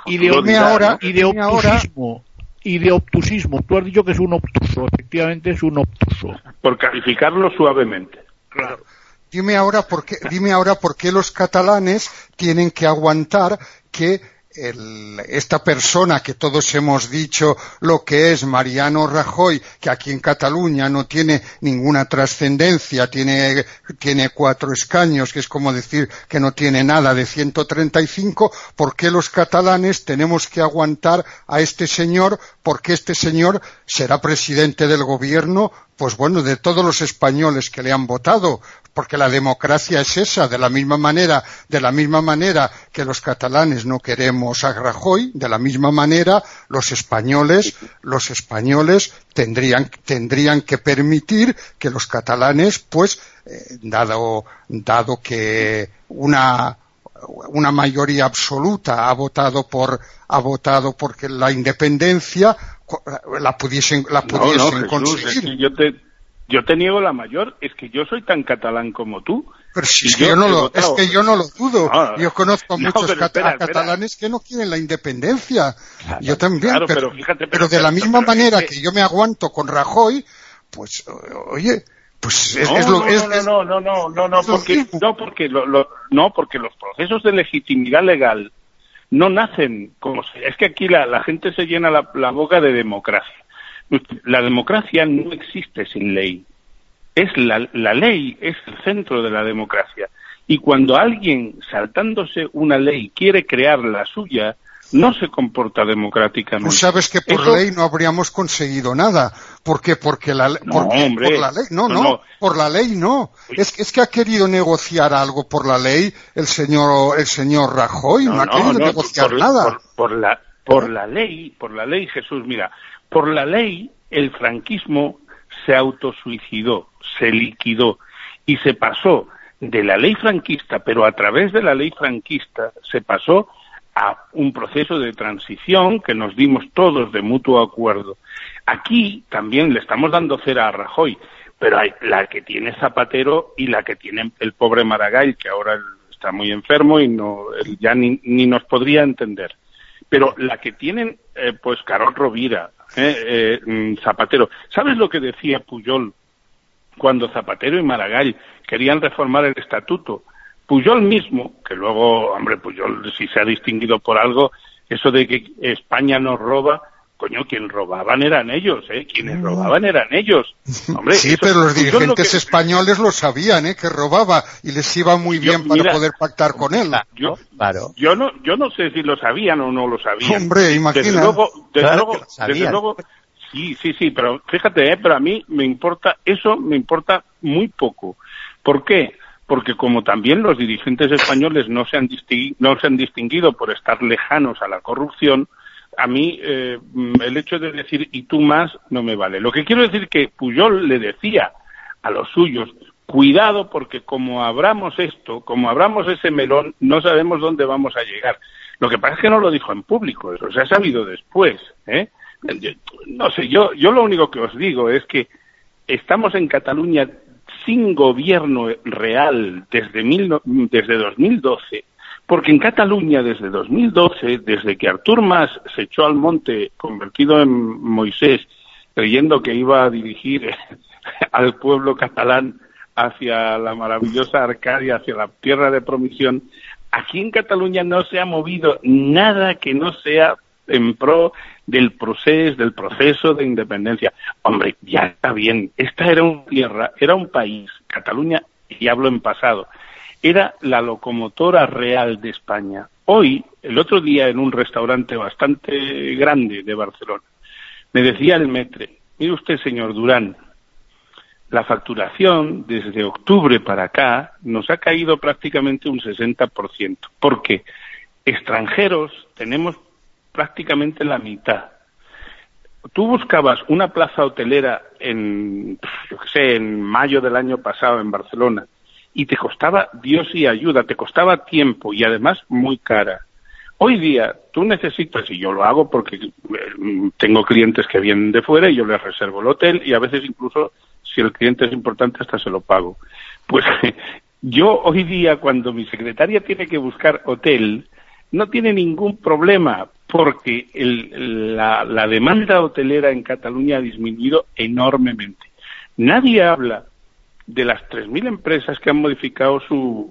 y de obtusismo. Tú has dicho que es un obtuso, efectivamente es un obtuso. Por calificarlo suavemente. Claro. Dime ahora por qué los catalanes tienen que aguantar que esta persona que todos hemos dicho lo que es, Mariano Rajoy, que aquí en Cataluña no tiene ninguna trascendencia, tiene 4 escaños, que es como decir que no tiene nada de 135, ¿por qué los catalanes tenemos que aguantar a este señor? Porque este señor será presidente del gobierno, pues bueno, de todos los españoles que le han votado, porque la democracia es esa, de la misma manera que los catalanes no queremos a Rajoy, de la misma manera los españoles tendrían que permitir que los catalanes, pues, dado que una mayoría absoluta ha votado porque la independencia la pudiesen conseguir. Jesús, es que yo te niego la mayor, es que yo soy tan catalán como tú. Pero si es que yo no lo dudo. Yo conozco a muchos catalanes que no quieren la independencia. Claro, yo también, claro, pero de la misma manera que yo me aguanto con Rajoy, pues, oye, pues porque los procesos de legitimidad legal no nacen como... Es que aquí la gente se llena la boca de democracia. La democracia no existe sin ley. La ley es el centro de la democracia. Y cuando alguien, saltándose una ley, quiere crear la suya, no se comporta democráticamente. Tú sabes que por ley no habríamos conseguido nada. ¿Por qué? Porque la ley... No, hombre. Por la ley. No, por la ley no. Es que ha querido negociar algo por la ley el señor Rajoy. No ha querido negociar nada. Por la ley, Jesús, mira, por la ley el franquismo se autosuicidó, se liquidó y se pasó de la ley franquista, pero a través de la ley franquista se pasó a un proceso de transición que nos dimos todos de mutuo acuerdo. Aquí también le estamos dando cera a Rajoy, pero hay la que tiene Zapatero y la que tiene el pobre Maragall, que ahora está muy enfermo y ya ni nos podría entender. Pero la que tienen, pues Carod Rovira, Zapatero. ¿Sabes lo que decía Pujol cuando Zapatero y Maragall querían reformar el estatuto? Pujol mismo, que luego, hombre, Pujol si se ha distinguido por algo, eso de que España nos roba, coño, quien robaban eran ellos, quienes robaban eran ellos. Hombre, sí, pero los dirigentes españoles lo sabían, que robaba y les iba muy bien para poder pactar con él. Yo no sé si lo sabían o no lo sabían. Hombre, imagina. Desde luego, sí, pero fíjate, pero a mí me importa muy poco. ¿Por qué? Porque como también los dirigentes españoles no se han distinguido por estar lejanos a la corrupción, a mí el hecho de decir y tú más no me vale. Lo que quiero decir que Pujol le decía a los suyos, cuidado porque como abramos ese melón, no sabemos dónde vamos a llegar. Lo que pasa es que no lo dijo en público, eso se ha sabido después. No sé, yo lo único que os digo es que estamos en Cataluña sin gobierno real desde 2012, porque en Cataluña desde 2012, desde que Artur Mas se echó al monte convertido en Moisés, creyendo que iba a dirigir al pueblo catalán hacia la maravillosa Arcadia, hacia la tierra de promisión, aquí en Cataluña no se ha movido nada que no sea en pro del proceso de independencia. Hombre, ya está bien, esta era una tierra, era un país, Cataluña, y hablo en pasado, era la locomotora real de España. Hoy, el otro día, en un restaurante bastante grande de Barcelona, me decía el maître, mire usted, señor Durán, la facturación desde octubre para acá nos ha caído prácticamente un 60%. ¿Por qué? Extranjeros tenemos prácticamente la mitad. Tú buscabas una plaza hotelera en mayo del año pasado en Barcelona y te costaba Dios y ayuda, te costaba tiempo y además muy cara. Hoy día tú necesitas, y yo lo hago porque tengo clientes que vienen de fuera y yo les reservo el hotel y a veces incluso si el cliente es importante hasta se lo pago. Pues yo hoy día cuando mi secretaria tiene que buscar hotel no tiene ningún problema porque la demanda hotelera en Cataluña ha disminuido enormemente. Nadie habla de las 3.000 empresas que han modificado su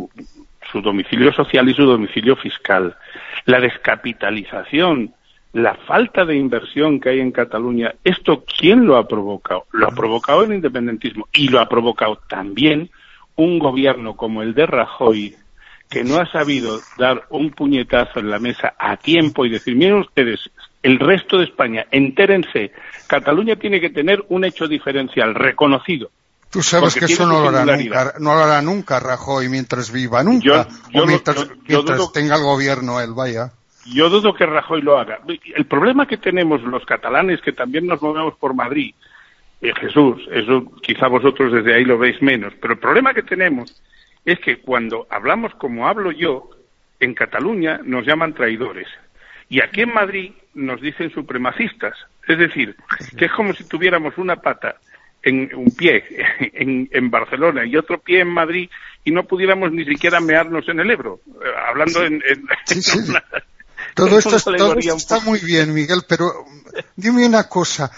domicilio social y su domicilio fiscal, la descapitalización, la falta de inversión que hay en Cataluña. ¿Esto quién lo ha provocado? Lo ha provocado el independentismo y lo ha provocado también un gobierno como el de Rajoy, que no ha sabido dar un puñetazo en la mesa a tiempo y decir, miren ustedes, el resto de España, entérense, Cataluña tiene que tener un hecho diferencial reconocido. Tú sabes que eso no lo hará nunca Rajoy mientras viva, nunca, mientras tenga el gobierno él, vaya. Yo dudo que Rajoy lo haga. El problema que tenemos los catalanes, que también nos movemos por Madrid, Jesús, eso quizá vosotros desde ahí lo veis menos, pero el problema que tenemos es que cuando hablamos como hablo yo, en Cataluña nos llaman traidores. Y aquí en Madrid nos dicen supremacistas. Es decir, que es como si tuviéramos una pata, un pie en Barcelona y otro pie en Madrid y no pudiéramos ni siquiera mearnos en el Ebro. Hablando sí. Todo esto está muy bien, Miguel, pero dime una cosa.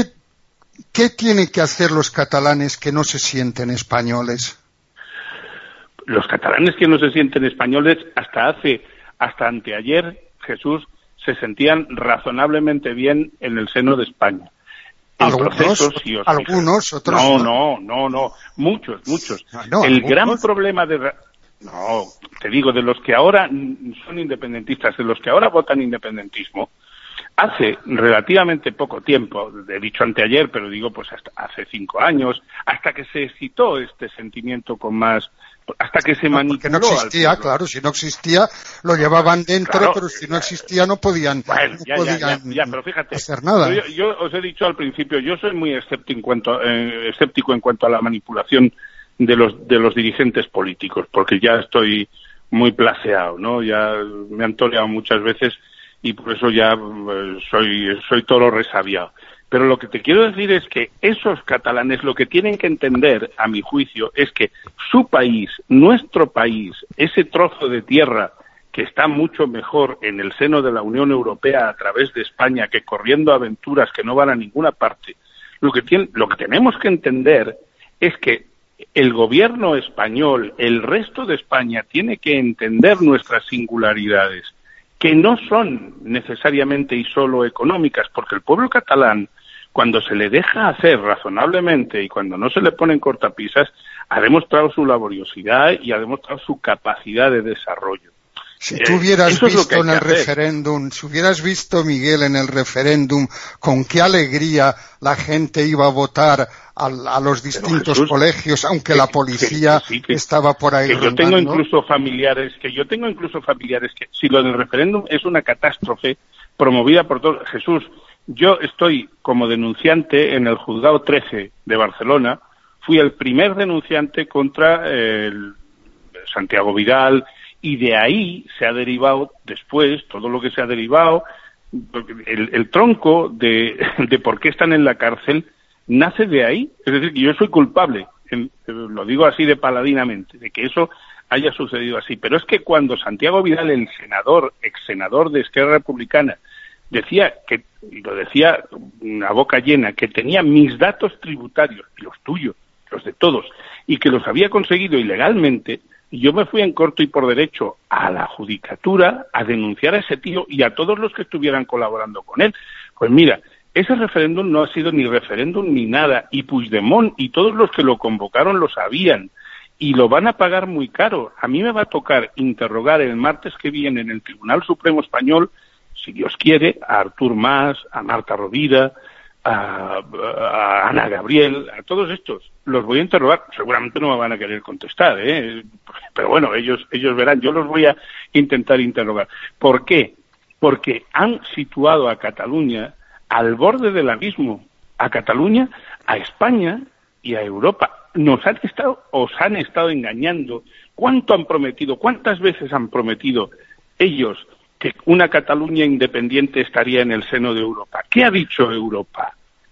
¿Qué tienen que hacer los catalanes que no se sienten españoles? Los catalanes que no se sienten españoles hasta hace hasta anteayer, Jesús, se sentían razonablemente bien en el seno de España. Algunos, otros no, muchos. El gran problema te digo, de los que ahora son independentistas, de los que ahora votan independentismo, hace relativamente poco tiempo, he dicho anteayer, pero digo pues hasta hace 5 años, hasta que se excitó este sentimiento con más, hasta que se manipuló. Porque no existía, claro, si no existía lo llevaban dentro, claro, pero si no existía no podían, pero fíjate, hacer nada. Yo os he dicho al principio, yo soy muy escéptico en cuanto a la manipulación de los dirigentes políticos, porque ya estoy muy plaseado, ¿no? Ya me han toreado muchas veces y por eso ya soy toro resabiado. Pero lo que te quiero decir es que esos catalanes lo que tienen que entender, a mi juicio, es que su país, nuestro país, ese trozo de tierra que está mucho mejor en el seno de la Unión Europea a través de España que corriendo aventuras que no van a ninguna parte, lo que tenemos que entender es que el gobierno español, el resto de España, tiene que entender nuestras singularidades, que no son necesariamente y solo económicas, porque el pueblo catalán, cuando se le deja hacer razonablemente y cuando no se le ponen cortapisas, ha demostrado su laboriosidad y ha demostrado su capacidad de desarrollo. Si tú hubieras visto en el referéndum, si hubieras visto, Miguel, en el referéndum, con qué alegría la gente iba a votar a los distintos colegios, aunque la policía estaba por ahí rondando. Yo tengo incluso familiares que, si lo del referéndum es una catástrofe promovida por todos. Jesús, yo estoy como denunciante en el juzgado 13 de Barcelona, fui el primer denunciante contra Santiago Vidal, y de ahí se ha derivado después todo lo que se ha derivado, el tronco de por qué están en la cárcel nace de ahí. Es decir, que yo soy culpable, lo digo así de paladinamente, de que eso haya sucedido así. Pero es que cuando Santiago Vidal, el ex senador de Esquerra Republicana, decía que, y lo decía a boca llena, que tenía mis datos tributarios, y los tuyos, los de todos, y que los había conseguido ilegalmente, y yo me fui en corto y por derecho a la judicatura a denunciar a ese tío y a todos los que estuvieran colaborando con él. Pues mira, ese referéndum no ha sido ni referéndum ni nada, y Puigdemont y todos los que lo convocaron lo sabían, y lo van a pagar muy caro. A mí me va a tocar interrogar el martes que viene en el Tribunal Supremo Español, si Dios quiere, a Artur Mas, a Marta Rovira, a Ana Gabriel, a todos estos. Los voy a interrogar, seguramente no me van a querer contestar, pero bueno, ellos verán, yo los voy a intentar interrogar. ¿Por qué? Porque han situado a Cataluña al borde del abismo, a Cataluña, a España y a Europa. Os han estado engañando. ¿Cuánto han prometido? ¿Cuántas veces han prometido ellos que una Cataluña independiente estaría en el seno de Europa? ¿Qué ha dicho Europa?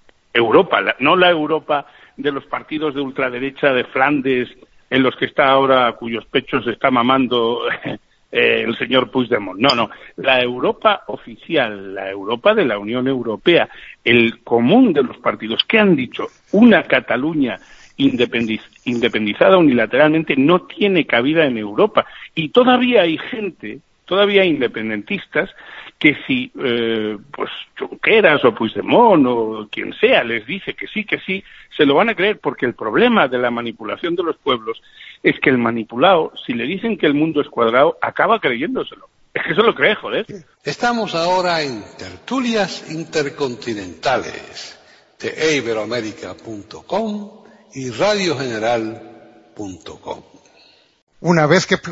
No la Europa de los partidos de ultraderecha de Flandes, en los que está ahora, a cuyos pechos se está mamando el señor Puigdemont. No, la Europa oficial, la Europa de la Unión Europea, el común de los partidos. ¿Qué han dicho? Una Cataluña independizada unilateralmente no tiene cabida en Europa. Y todavía hay gente, todavía hay independentistas que si pues Junqueras o Puigdemont o quien sea les dice que sí, se lo van a creer, porque el problema de la manipulación de los pueblos es que el manipulado, si le dicen que el mundo es cuadrado, acaba creyéndoselo. Es que se lo cree, joder. Estamos ahora en tertulias intercontinentales de iberoamerica.com y radiogeneral.com. Una vez que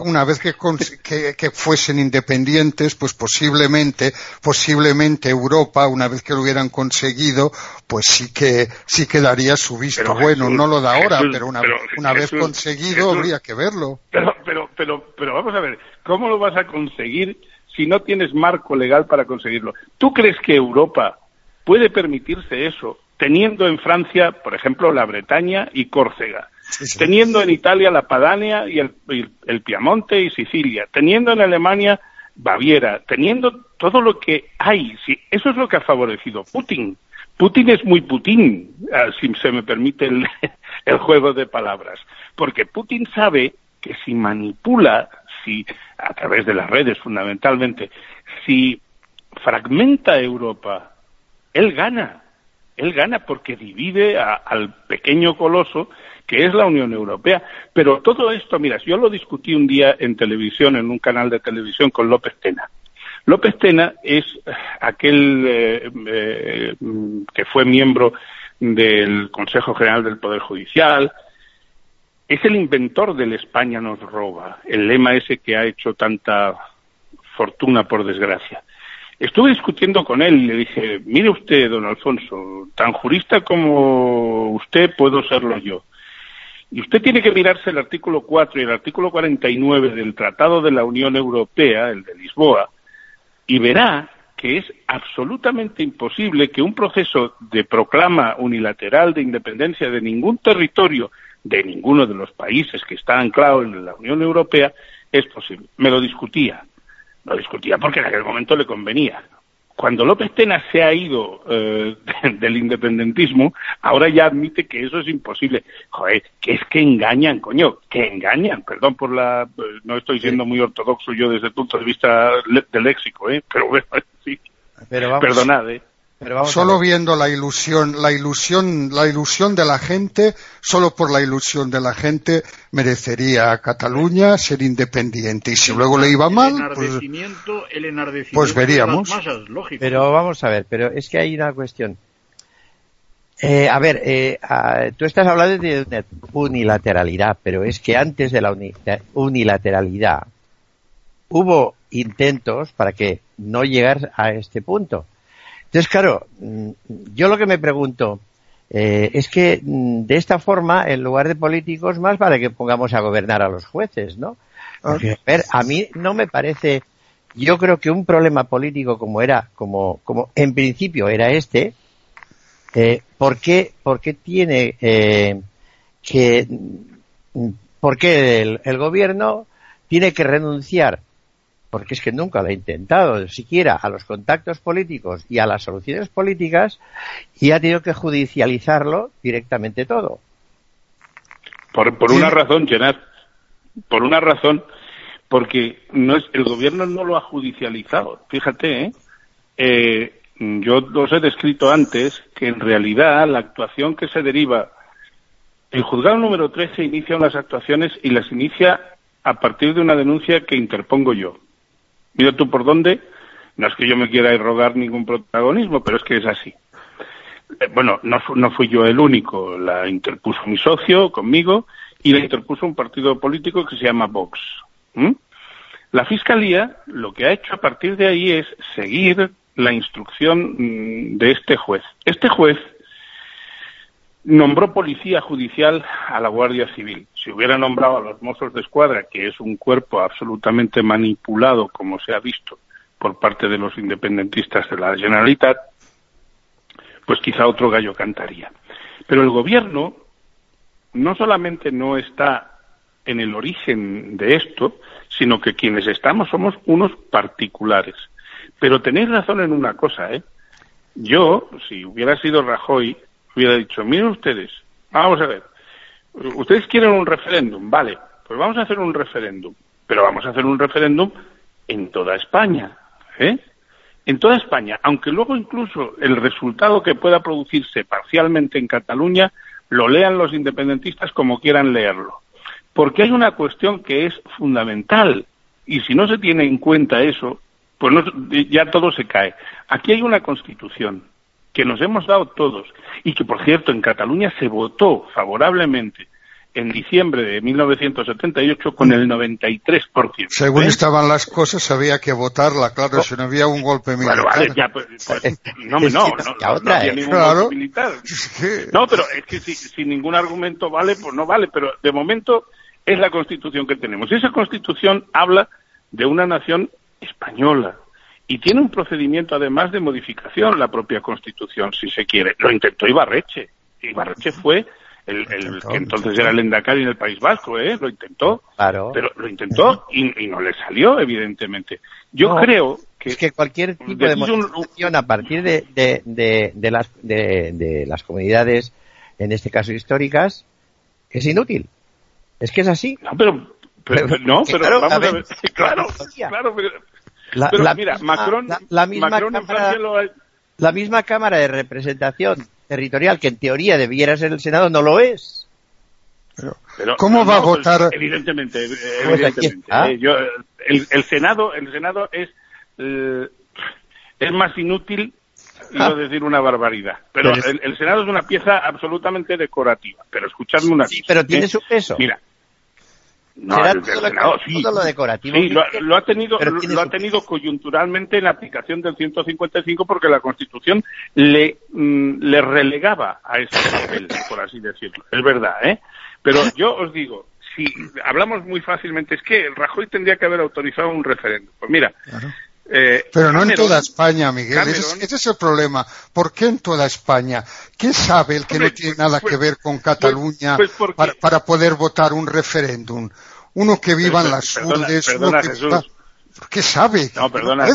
fuesen independientes, pues posiblemente Europa, una vez que lo hubieran conseguido, pues sí que daría su visto bueno. Jesús, no lo da ahora, pero una vez conseguido habría que verlo. Pero vamos a ver, ¿cómo lo vas a conseguir si no tienes marco legal para conseguirlo? ¿Tú crees que Europa puede permitirse eso, teniendo en Francia, por ejemplo, la Bretaña y Córcega? Sí. Teniendo en Italia la Padania y el Piamonte y Sicilia, teniendo en Alemania Baviera, teniendo todo lo que hay. Sí, eso es lo que ha favorecido Putin. Putin es muy Putin, si se me permite el juego de palabras, porque Putin sabe que si manipula si a través de las redes fundamentalmente, si fragmenta Europa, él gana porque divide al pequeño coloso que es la Unión Europea. Pero todo esto, mira, yo lo discutí un día en televisión, en un canal de televisión con López Tena. López Tena es aquel que fue miembro del Consejo General del Poder Judicial, es el inventor del España nos roba, el lema ese que ha hecho tanta fortuna por desgracia. Estuve discutiendo con él y le dije, mire usted, don Alfonso, tan jurista como usted puedo serlo yo. Y usted tiene que mirarse el artículo 4 y el artículo 49 del Tratado de la Unión Europea, el de Lisboa, y verá que es absolutamente imposible que un proceso de proclama unilateral de independencia de ningún territorio, de ninguno de los países que está anclado en la Unión Europea, es posible. Lo discutía porque en aquel momento le convenía. Cuando López Tena se ha ido del independentismo, ahora ya admite que eso es imposible. Joder, que es que engañan, coño, que engañan. Perdón por no estoy siendo muy ortodoxo yo desde el punto de vista del léxico, pero bueno, sí. Perdonad, Solo viendo la ilusión de la gente, solo por la ilusión de la gente merecería a Cataluña ser independiente, y si luego le iba mal, el enardecimiento pues veríamos. De las masas, lógico. Pero vamos a ver, pero es que hay una cuestión. Tú estás hablando de unilateralidad, pero es que antes de la unilateralidad hubo intentos para que no llegar a este punto. Entonces, claro, yo lo que me pregunto es que de esta forma, en lugar de políticos, más vale que pongamos a gobernar a los jueces, ¿no? Porque, a mí no me parece, yo creo que un problema político como en principio era ¿por qué tiene por qué el gobierno tiene que renunciar? Porque es que nunca lo ha intentado, siquiera a los contactos políticos y a las soluciones políticas, y ha tenido que judicializarlo directamente todo. Por una razón, Gerard, porque el gobierno no lo ha judicializado. Fíjate, yo os he descrito antes que en realidad la actuación que se deriva, el juzgado número 13 inicia unas actuaciones y las inicia a partir de una denuncia que interpongo yo. Mira tú por dónde, no es que yo me quiera irrogar ningún protagonismo, pero es que es así. Bueno, no fui yo el único, la interpuso mi socio conmigo y la interpuso un partido político que se llama Vox. La Fiscalía lo que ha hecho a partir de ahí es seguir la instrucción de este juez. Este juez nombró policía judicial a la Guardia Civil. Si hubiera nombrado a los Mossos de Escuadra, que es un cuerpo absolutamente manipulado, como se ha visto por parte de los independentistas de la Generalitat, pues quizá otro gallo cantaría. Pero el gobierno no solamente no está en el origen de esto, sino que quienes estamos somos unos particulares. Pero tenéis razón en una cosa, Yo, si hubiera sido Rajoy, hubiera dicho, miren ustedes, vamos a ver, ustedes quieren un referéndum, vale, pues vamos a hacer un referéndum, pero vamos a hacer un referéndum en toda España, en toda España, aunque luego incluso el resultado que pueda producirse parcialmente en Cataluña lo lean los independentistas como quieran leerlo, porque hay una cuestión que es fundamental, y si no se tiene en cuenta eso, pues ya todo se cae. Aquí hay una Constitución que nos hemos dado todos, y que, por cierto, en Cataluña se votó favorablemente en diciembre de 1978 con el 93%. Según estaban las cosas, había que votarla, claro, si no había un golpe militar. Bueno, vale, ya, pues no había ningún golpe militar. No, pero es que si sin ningún argumento vale, pues no vale, pero de momento es la Constitución que tenemos. Esa Constitución habla de una nación española, y tiene un procedimiento además de modificación la propia Constitución, si se quiere. Lo intentó Ibarretxe. Ibarretxe fue el que entonces era el lehendakari en el País Vasco, lo intentó. Claro. Pero lo intentó y no le salió, evidentemente. Yo creo que... Es que cualquier tipo de modificación a partir de las comunidades, en este caso históricas, es inútil. Es que es así. No, Pero claro, vamos a ver. Claro, pero mira, Macron en Francia lo ha... La misma Cámara de Representación Territorial, que en teoría debiera ser el Senado, no lo es. Pero ¿cómo va a votar? Evidentemente. Pues El Senado es más inútil, iba a decir una barbaridad. Pero el Senado es una pieza absolutamente decorativa. Pero escuchadme una cosa. Pero tiene su peso. Mira. No, será el Senado, sí. Todo lo decorativo. Sí, lo ha tenido coyunturalmente en la aplicación del 155 porque la Constitución le relegaba a ese papel, por así decirlo. Es verdad, ¿eh? Pero yo os digo, si hablamos muy fácilmente, es que el Rajoy tendría que haber autorizado un referéndum. Pues mira... Claro. Pero no en toda España, Miguel. Ese es el problema. ¿Por qué en toda España? ¿Qué sabe el que no tiene nada que ver con Cataluña para poder votar un referéndum? Uno que viva en las urdes. Perdona, Jesús. ¿Qué sabe? No, perdona,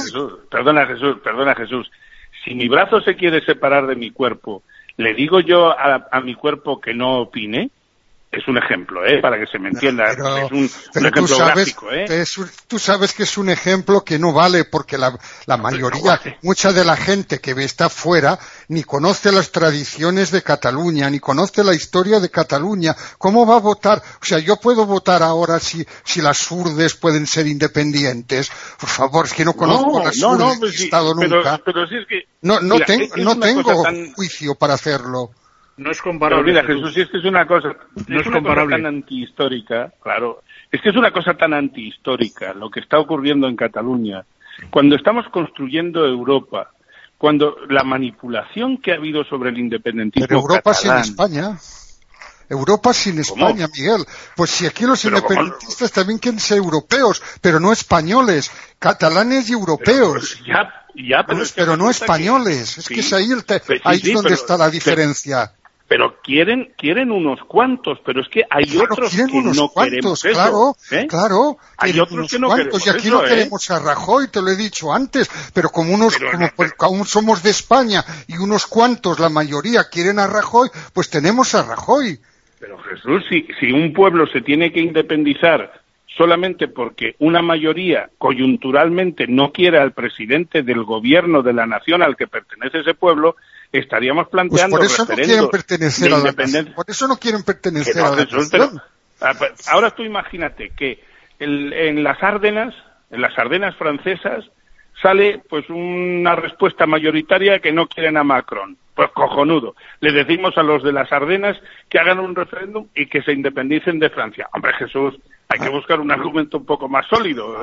Jesús. Si mi brazo se quiere separar de mi cuerpo, ¿le digo yo a mi cuerpo que no opine? Es un ejemplo, para que se me entienda. Es un ejemplo gráfico, Tú sabes que es un ejemplo que no vale porque la mayoría, mucha de la gente que está fuera, ni conoce las tradiciones de Cataluña, ni conoce la historia de Cataluña. ¿Cómo va a votar? O sea, yo puedo votar ahora si las urdes pueden ser independientes. Por favor, es que no conozco las urdes, pues he estado nunca. Pero si es que... No tengo juicio para hacerlo. No es comparable. Pero mira, Jesús, si es que es una cosa, cosa tan antihistórica, claro, es que es una cosa tan antihistórica lo que está ocurriendo en Cataluña, cuando estamos construyendo Europa, cuando la manipulación que ha habido sobre el independentismo Pero Europa catalán, sin España. Europa sin España, Miguel. Pues si aquí los independentistas también quieren ser europeos, pero no españoles, catalanes y europeos. Pero no españoles. Es que es ahí donde está la diferencia. Pero quieren unos cuantos, pero es que hay otros que no queremos eso. Claro, hay otros que no queremos y aquí eso, no queremos a Rajoy, te lo he dicho antes, pero como aún somos de España y unos cuantos, la mayoría quieren a Rajoy, pues tenemos a Rajoy. Pero Jesús, si un pueblo se tiene que independizar solamente porque una mayoría coyunturalmente no quiere al presidente del gobierno de la nación al que pertenece ese pueblo, estaríamos planteando referendos de independencia. Por eso no quieren pertenecer a la nación. Ahora tú imagínate que en las Ardenas francesas, sale pues una respuesta mayoritaria que no quieren a Macron. Pues cojonudo. Le decimos a los de las Ardenas que hagan un referéndum y que se independicen de Francia. Hombre, Jesús, hay que buscar un argumento un poco más sólido.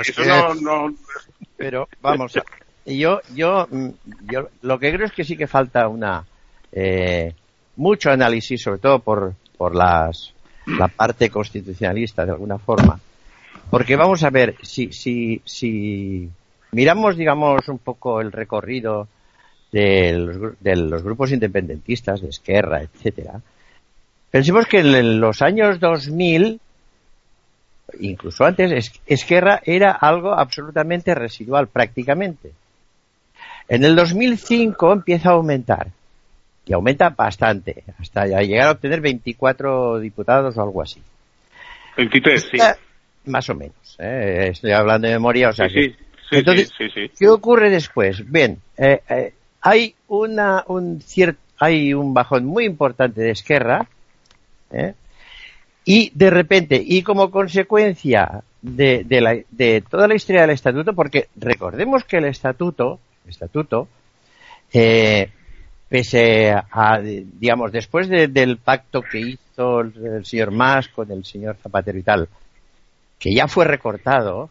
Pero vamos, yo lo que creo es que sí que falta mucho análisis, sobre todo por la parte constitucionalista de alguna forma. Porque vamos a ver, si miramos, digamos, un poco el recorrido de los grupos independentistas, de Esquerra, etcétera, pensemos que en los años 2000, incluso antes, Esquerra era algo absolutamente residual, prácticamente. En el 2005 empieza a aumentar, y aumenta bastante, hasta llegar a obtener 24 diputados o algo así. 23, sí. Más o menos, estoy hablando de memoria, o sea sí. Entonces, sí. ¿Qué ocurre después? Bien, hay un bajón muy importante de Esquerra, y de repente, y como consecuencia de toda la historia del estatuto, porque recordemos que el estatuto, pese a, digamos, después del pacto que hizo el señor Mas con el señor Zapatero y tal, que ya fue recortado,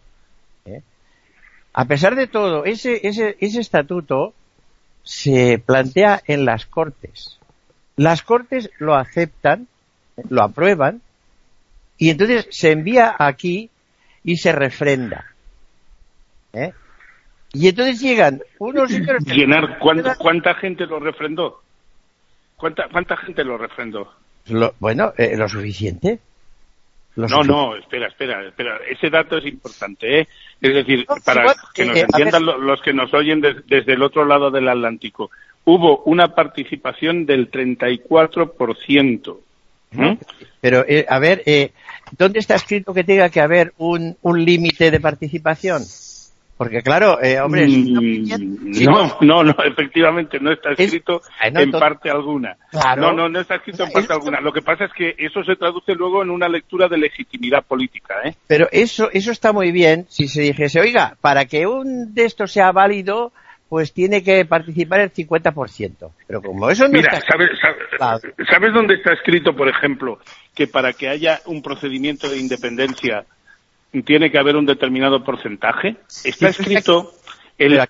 a pesar de todo, ese estatuto se plantea en las Cortes. Las Cortes lo aceptan, lo aprueban, y entonces se envía aquí y se refrenda. Y entonces llegan unos señores... Llenar, ¿cuánta gente lo refrendó? ¿Cuánta gente lo refrendó? Lo suficiente. No, espera. Ese dato es importante, ¿eh? Es decir, para que nos entiendan los que nos oyen desde el otro lado del Atlántico. Hubo una participación del 34%. ¿no? Pero, a ver, ¿dónde está escrito que tenga que haber un límite de participación? Porque claro, hombre... No, efectivamente no está escrito en parte alguna. Claro. No está escrito en parte alguna. Lo que pasa es que eso se traduce luego en una lectura de legitimidad política, ¿eh? Pero eso está muy bien si se dijese, oiga, para que un de estos sea válido, pues tiene que participar el 50%. Pero como eso no está... Mira, ¿sabes dónde está escrito, por ejemplo, que para que haya un procedimiento de independencia tiene que haber un determinado porcentaje? Está escrito de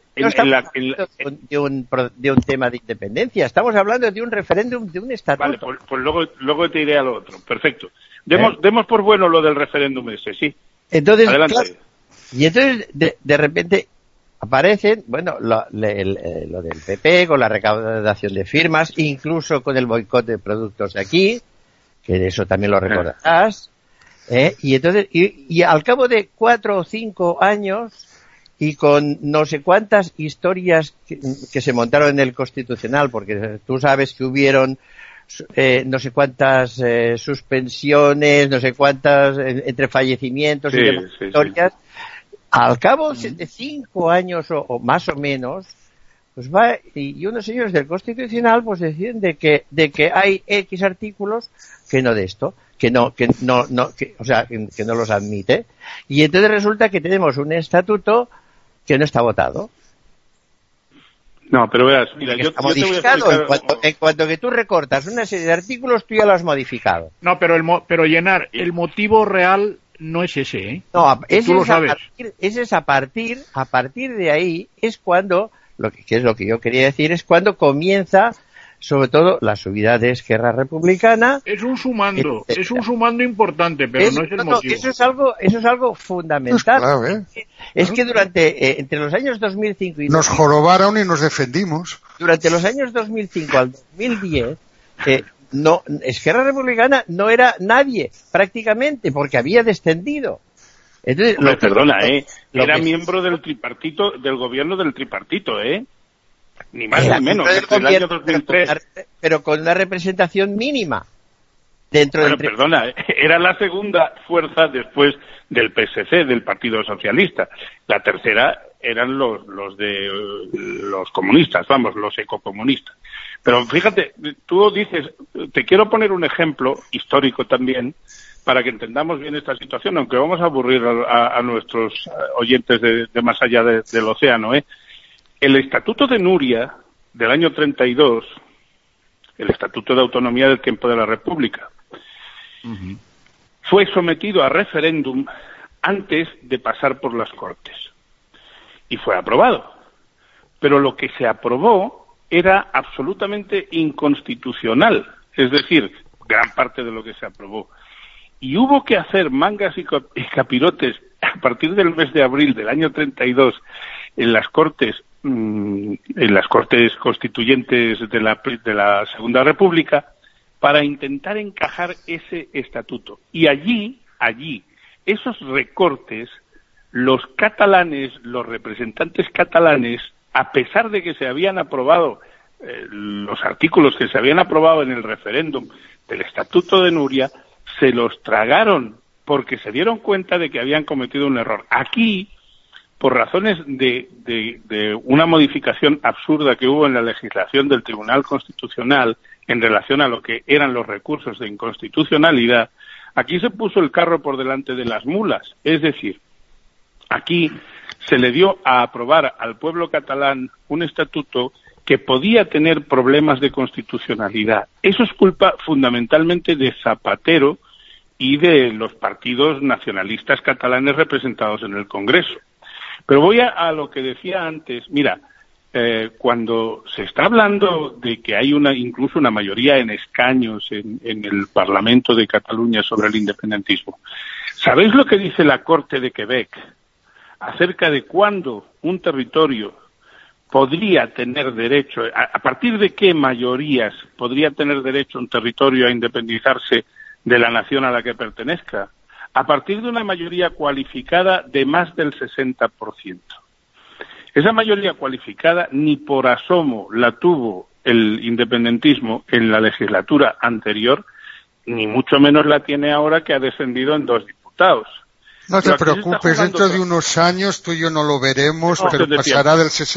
un tema de independencia. Estamos hablando de un referéndum, de un estatuto. Vale, pues luego te iré a lo otro. Perfecto. Demos por bueno lo del referéndum ese, sí. Entonces, adelante. Claro, y entonces, de repente, aparecen, bueno, lo del PP con la recaudación de firmas, incluso con el boicot de productos de aquí, que de eso también lo recordarás. Y entonces, y al cabo de 4 o 5 años, y con no sé cuántas historias que se montaron en el Constitucional, porque tú sabes que hubieron no sé cuántas suspensiones, no sé cuántas entre fallecimientos y demás historias. Al cabo de 5 años o más o menos, pues va, y unos señores del Constitucional pues deciden de que hay X artículos que no de esto, que no los admite, y entonces resulta que tenemos un estatuto que no está votado. No, pero verás, mira, yo está modificado. En cuanto que tú recortas una serie de artículos, tú ya lo has modificado. No, pero Llenar, el motivo real no es ese, ¿eh? No, tú lo sabes. Ese es a partir de ahí es cuando, que es lo que yo quería decir, es cuando comienza, sobre todo, la subida de Esquerra Republicana. Es un sumando importante, pero no es el motivo. Eso es algo fundamental. Pues claro, Es que durante, entre los años 2005 y... Nos jorobaron y nos defendimos. Durante los años 2005 al 2010, Esquerra Republicana no era nadie, prácticamente, porque había descendido. Entonces, era miembro del tripartito, del gobierno del tripartito, ni más ni menos, desde el año 2003. Pero con una representación mínima. Era la segunda fuerza después del PSC, del Partido Socialista. La tercera eran los comunistas, los ecocomunistas. Pero fíjate, tú dices, te quiero poner un ejemplo histórico también, para que entendamos bien esta situación, aunque vamos a aburrir a nuestros oyentes de más allá del océano, El Estatuto de Nuria del año 32, el Estatuto de Autonomía del tiempo de la República, fue sometido a referéndum antes de pasar por las Cortes y fue aprobado. Pero lo que se aprobó era absolutamente inconstitucional, es decir, gran parte de lo que se aprobó. Y hubo que hacer mangas y capirotes a partir del mes de abril del año 32 en las Cortes constituyentes de la Segunda República para intentar encajar ese estatuto. Y allí, esos recortes, los catalanes, los representantes catalanes, a pesar de que se habían aprobado los artículos que se habían aprobado en el referéndum del Estatuto de Nuria, se los tragaron porque se dieron cuenta de que habían cometido un error. Aquí, por razones de una modificación absurda que hubo en la legislación del Tribunal Constitucional en relación a lo que eran los recursos de inconstitucionalidad, aquí se puso el carro por delante de las mulas. Es decir, aquí se le dio a aprobar al pueblo catalán un estatuto que podía tener problemas de constitucionalidad. Eso es culpa fundamentalmente de Zapatero y de los partidos nacionalistas catalanes representados en el Congreso. Pero voy a lo que decía antes. Mira, cuando se está hablando de que hay incluso una mayoría en escaños en el Parlamento de Cataluña sobre el independentismo, ¿sabéis lo que dice la Corte de Quebec acerca de cuándo un territorio podría tener derecho, a partir de qué mayorías podría tener derecho un territorio a independizarse de la nación a la que pertenezca? A partir de una mayoría cualificada de más del 60%. Esa mayoría cualificada ni por asomo la tuvo el independentismo en la legislatura anterior, ni mucho menos la tiene ahora, que ha descendido en 2 diputados. No te preocupes, dentro de unos años tú y yo no lo veremos, pero pasará de ese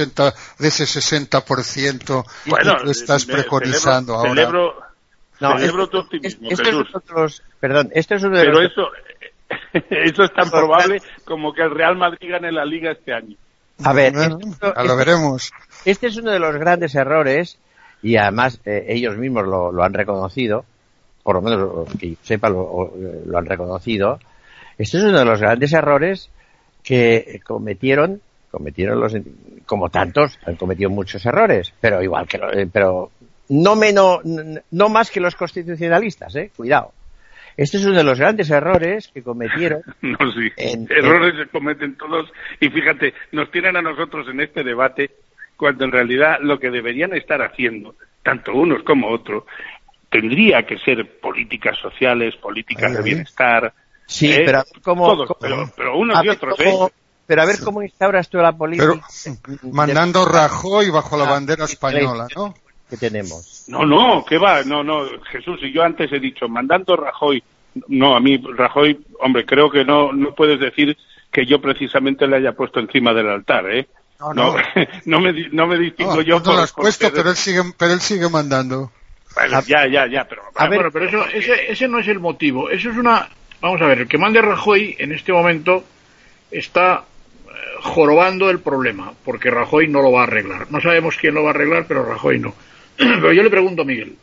60% bueno, que tú estás preconizando ahora. Celebro tu optimismo, Jesús. Esto es uno de pero los... eso es tan probable como que el Real Madrid gane la Liga este año. A ver, lo veremos. Este es uno de los grandes errores, y además ellos mismos lo han reconocido, por lo menos que sepa lo han reconocido. Este es uno de los grandes errores que cometieron como tantos, han cometido muchos errores, pero igual que pero no más que los constitucionalistas, cuidado. Este es uno de los grandes errores que cometieron. No, sí. Errores se cometen todos, y fíjate, nos tienen a nosotros en este debate cuando en realidad lo que deberían estar haciendo, tanto unos como otros, tendría que ser políticas sociales, políticas de bienestar. Sí, pero pero unos y otros, Pero a ver cómo instauras tú la política. Pero mandando Rajoy bajo la bandera española, ¿no? Que tenemos. No, ¿qué va? No, Jesús, y yo antes he dicho, mandando Rajoy. No, a mí Rajoy, hombre, creo que no puedes decir que yo precisamente le haya puesto encima del altar, ¿eh? No me distingo yo. No lo has puesto, pero él sigue mandando. Bueno, ya, pero ese no es el motivo. Eso es una... Vamos a ver, el que mande Rajoy en este momento está jorobando el problema, porque Rajoy no lo va a arreglar. No sabemos quién lo va a arreglar, pero Rajoy no. Pero yo le pregunto a Miguel,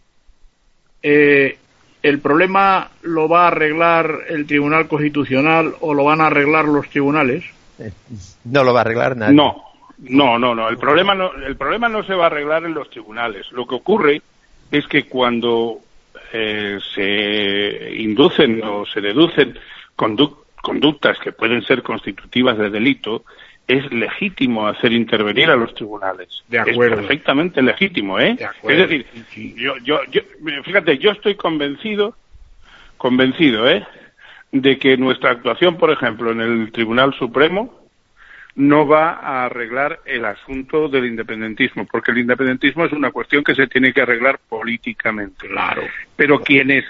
¿el problema lo va a arreglar el Tribunal Constitucional o lo van a arreglar los tribunales? No lo va a arreglar nadie. No. El problema no se va a arreglar en los tribunales. Lo que ocurre es que cuando se inducen o se deducen conductas que pueden ser constitutivas de delito, es legítimo hacer intervenir a los tribunales. De acuerdo. Es perfectamente legítimo, ¿eh? De acuerdo. Es decir, sí. Fíjate, yo estoy convencido, de que nuestra actuación, por ejemplo, en el Tribunal Supremo no va a arreglar el asunto del independentismo, porque el independentismo es una cuestión que se tiene que arreglar políticamente. Claro. Pero quienes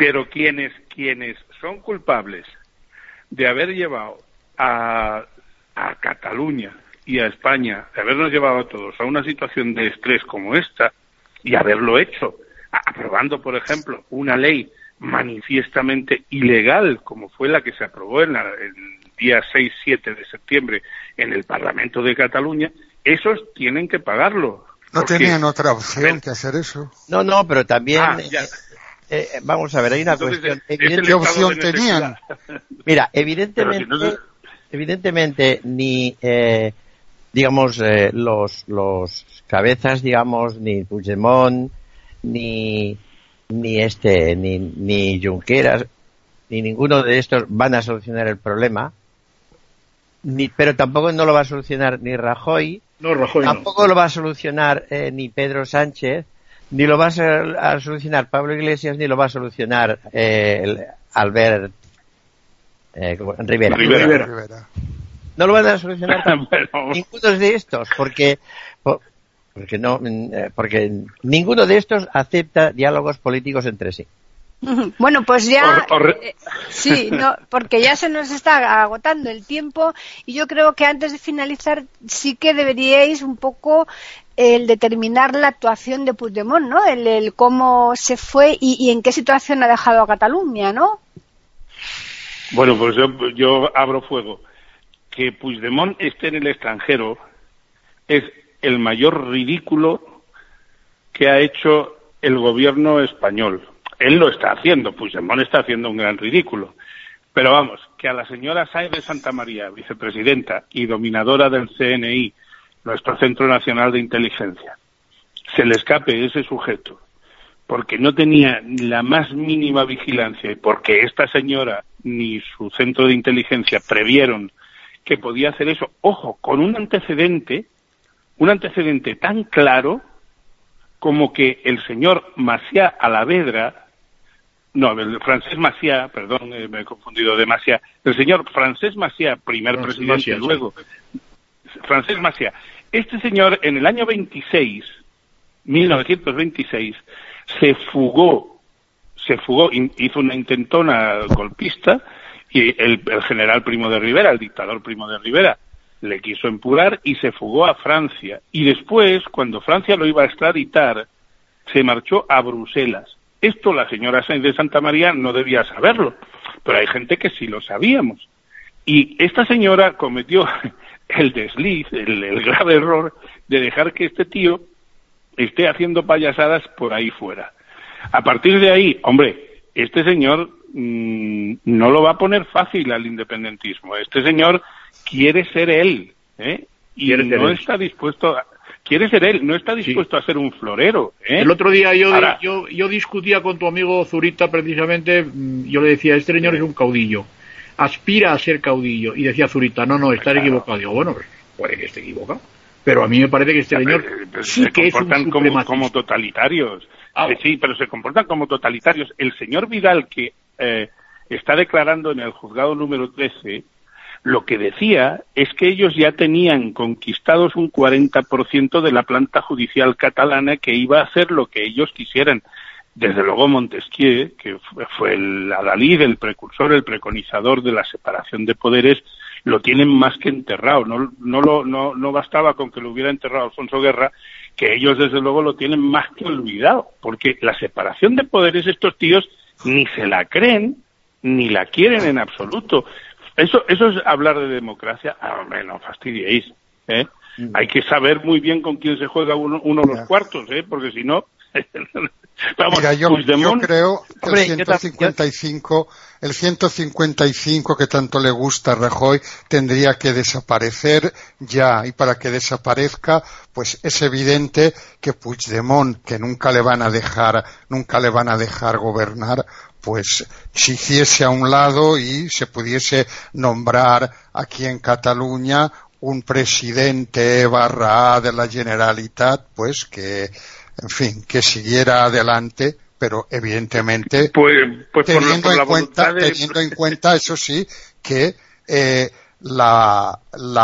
son culpables de haber llevado a Cataluña y a España, de habernos llevado a todos a una situación de estrés como esta, y haberlo hecho aprobando, por ejemplo, una ley manifiestamente ilegal, como fue la que se aprobó el día 6-7 de septiembre en el Parlamento de Cataluña, esos tienen que pagarlo. No tenían otra opción que hacer eso. No, pero también... vamos a ver, hay una cuestión. ¿Qué opción tenían? Mira, evidentemente ni digamos los cabezas, digamos, ni Puigdemont ni Junqueras ni ninguno de estos van a solucionar el problema, pero tampoco no lo va a solucionar ni Rajoy. Tampoco lo va a solucionar ni Pedro Sánchez, ni lo va a solucionar Pablo Iglesias, ni lo va a solucionar Albert Rivera. No lo van a solucionar ninguno de estos, porque ninguno de estos acepta diálogos políticos entre sí. Bueno, pues ya sí, porque ya se nos está agotando el tiempo, y yo creo que antes de finalizar sí que deberíais un poco el determinar la actuación de Puigdemont, ¿no? El cómo se fue y en qué situación ha dejado a Cataluña, ¿no? Bueno, pues yo abro fuego. Que Puigdemont esté en el extranjero es el mayor ridículo que ha hecho el gobierno español. Él lo está haciendo, Puigdemont está haciendo un gran ridículo. Pero vamos, que a la señora Sáenz de Santamaría, vicepresidenta y dominadora del CNI, nuestro Centro Nacional de Inteligencia, se le escape ese sujeto porque no tenía la más mínima vigilancia y porque esta señora ni su centro de inteligencia previeron que podía hacer eso, ojo, con un antecedente tan claro como que el señor Macià Alavedra, el francés Macià, perdón, me he confundido de Macià, el señor Francesc Macià, primer presidente, Macià, luego, Francesc Macià, este señor en el año 1926, se fugó se fugó, hizo una intentona golpista y el general Primo de Rivera, el dictador Primo de Rivera, le quiso empujar y se fugó a Francia. Y después, cuando Francia lo iba a extraditar, se marchó a Bruselas. Esto la señora Sáenz de Santa María no debía saberlo, pero hay gente que sí lo sabíamos. Y esta señora cometió el desliz, el grave error de dejar que este tío esté haciendo payasadas por ahí fuera. A partir de ahí, hombre, este señor no lo va a poner fácil al independentismo. Este señor quiere ser él, y no está dispuesto quiere ser él, no está dispuesto a ser un florero, El otro día yo discutía con tu amigo Zurita precisamente, yo le decía, este señor es un caudillo, aspira a ser caudillo, y decía Zurita, no, estás equivocado. Digo, bueno, pues puede que esté equivocado, pero a mí me parece que este señor sí que es un suprematista. Como totalitarios. Sí, pero se comportan como totalitarios. El señor Vidal, que está declarando en el juzgado número 13, lo que decía es que ellos ya tenían conquistados un 40% de la planta judicial catalana, que iba a hacer lo que ellos quisieran. Desde luego Montesquieu, que fue el adalid, el precursor, el preconizador de la separación de poderes, lo tienen más que enterrado. No bastaba con que lo hubiera enterrado Alfonso Guerra, que ellos desde luego lo tienen más que olvidado, porque la separación de poderes estos tíos ni se la creen ni la quieren en absoluto. Eso es hablar de democracia. Hombre, no fastidiéis, Hay que saber muy bien con quién se juega uno los cuartos, porque si no... Vamos, mira, yo creo que el 155 que tanto le gusta a Rajoy tendría que desaparecer ya, y para que desaparezca, pues es evidente que Puigdemont, que nunca le van a dejar gobernar, pues se hiciese a un lado y se pudiese nombrar aquí en Cataluña un presidente /A de la Generalitat, pues que, en fin, que siguiera adelante, pero evidentemente teniendo en cuenta, eso sí, que la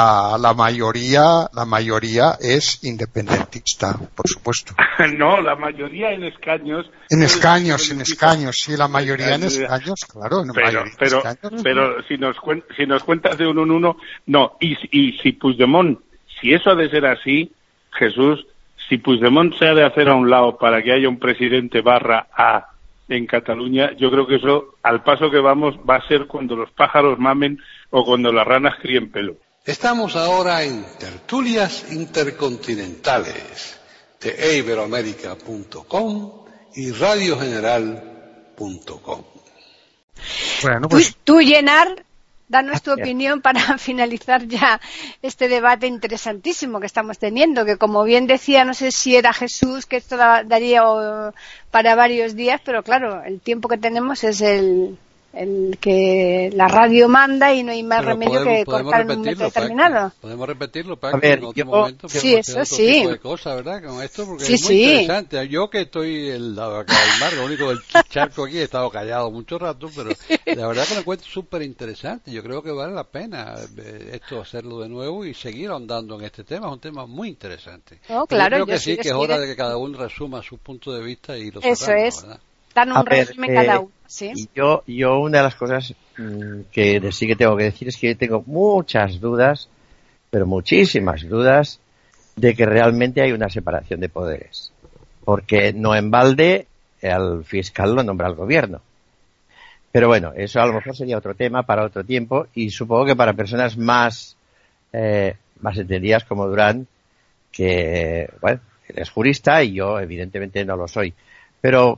mayoría es independentista, por supuesto. No, la mayoría en escaños. En escaños, sí, la mayoría en escaños, claro. Pero si nos cuentas de uno en uno, no. Y si Puigdemont, si eso ha de ser así, Jesús, si Puigdemont se ha de hacer a un lado para que haya un presidente /A en Cataluña, yo creo que eso, al paso que vamos, va a ser cuando los pájaros mamen o cuando las ranas críen pelo. Estamos ahora en Tertulias Intercontinentales de iberoamerica.com y radiogeneral.com. Bueno, pues... Tú, Llenar, danos tu opinión para finalizar ya este debate interesantísimo que estamos teniendo, que como bien decía, no sé si era Jesús, que esto daría para varios días, pero claro, el tiempo que tenemos es el que la radio manda y no hay más remedio que cortar en un momento determinado. Podemos repetirlo, Paco, en otro momento. Sí, eso sí. Tipo de cosas, ¿verdad? Con esto, porque es muy interesante. Yo que estoy el lado acá del mar, lo único del charco aquí, he estado callado mucho rato, pero la verdad que lo encuentro súper interesante. Yo creo que vale la pena esto hacerlo de nuevo y seguir ahondando en este tema. Es un tema muy interesante. No, claro, yo creo que sí, que es hora de que cada uno resuma su punto de vista y lo eso cerramos, es. ¿verdad? Dan un resumen cada uno. ¿Sí? Yo una de las cosas que sí que tengo que decir es que yo tengo muchas dudas, pero muchísimas dudas, de que realmente hay una separación de poderes. Porque no en balde al fiscal lo nombra el gobierno. Pero bueno, eso a lo mejor sería otro tema para otro tiempo, y supongo que para personas más entendidas como Durán, que, bueno, él es jurista y yo evidentemente no lo soy. Pero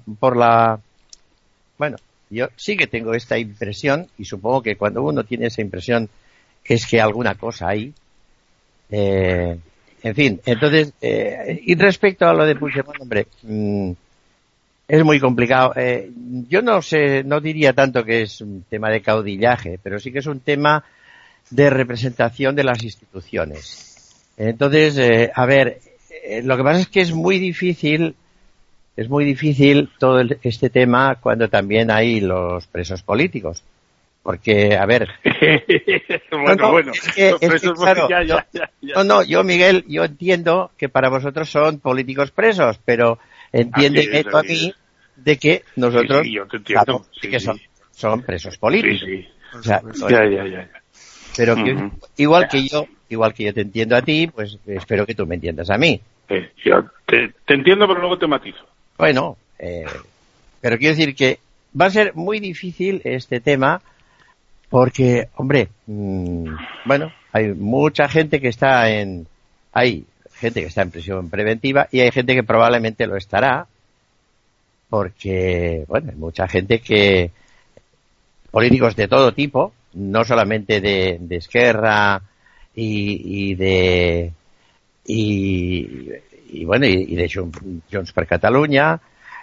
yo sí que tengo esta impresión, y supongo que cuando uno tiene esa impresión es que alguna cosa hay. En fin, entonces, y respecto a lo de Puigdemont, hombre, es muy complicado. Yo no diría tanto que es un tema de caudillaje, pero sí que es un tema de representación de las instituciones. Entonces, lo que pasa es que es muy difícil todo este tema cuando también hay los presos políticos. Porque, yo, Miguel, yo entiendo que para vosotros son políticos presos, pero entiende a mí de que nosotros yo te entiendo. que son presos políticos. O sea, ya. Pero que, igual que yo te entiendo a ti, pues espero que tú me entiendas a mí. Yo te entiendo, pero luego te matizo. Bueno, pero quiero decir que va a ser muy difícil este tema porque, hombre, bueno, hay mucha gente que está en prisión preventiva y hay gente que probablemente lo estará porque, bueno, hay mucha gente que, políticos de todo tipo, no solamente de Esquerra y de Junts per Catalunya,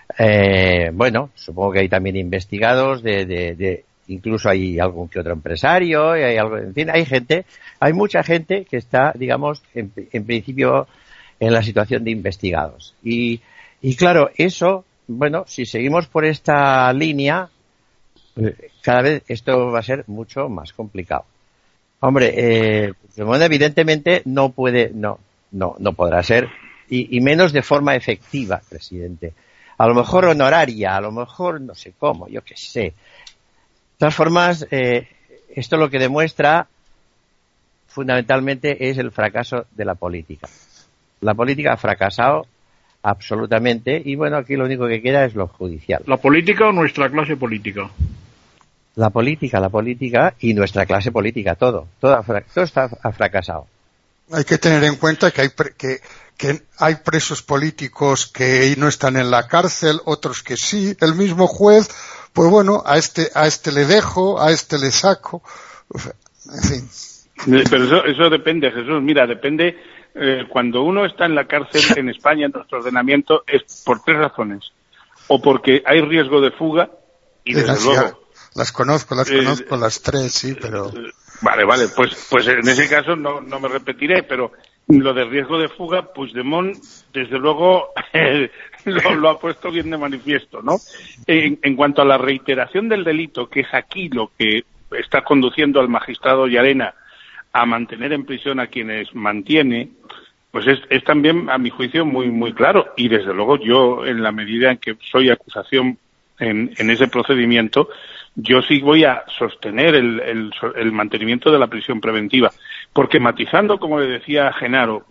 bueno, supongo que hay también investigados incluso hay algún que otro empresario, y hay algo, en fin, hay mucha gente que está, digamos, en principio en la situación de investigados. Y claro, eso, bueno, si seguimos por esta línea, cada vez esto va a ser mucho más complicado. Hombre, Puigdemont evidentemente no podrá ser, y menos de forma efectiva, presidente. A lo mejor honoraria, a lo mejor no sé cómo, yo qué sé. De todas formas, esto lo que demuestra fundamentalmente es el fracaso de la política. La política ha fracasado absolutamente y bueno, aquí lo único que queda es lo judicial. ¿La política o nuestra clase política? La política y nuestra clase política, todo ha fracasado. Hay que tener en cuenta que hay presos políticos que no están en la cárcel, otros que sí, el mismo juez, pues bueno, a este le dejo, a este le saco, en fin. Pero eso depende, Jesús, mira, depende, cuando uno está en la cárcel en España, en nuestro ordenamiento, es por 3 razones. O porque hay riesgo de fuga, y desde luego... Las conozco las 3, sí, pero... Vale, pues en ese caso no me repetiré, pero lo de riesgo de fuga, Puigdemont, desde luego, lo ha puesto bien de manifiesto, ¿no? En cuanto a la reiteración del delito, que es aquí lo que está conduciendo al magistrado Llarena a mantener en prisión a quienes mantiene, pues es también, a mi juicio, muy, muy claro. Y desde luego yo, en la medida en que soy acusación en ese procedimiento, yo sí voy a sostener el mantenimiento de la prisión preventiva. Porque matizando, como le decía Genaro,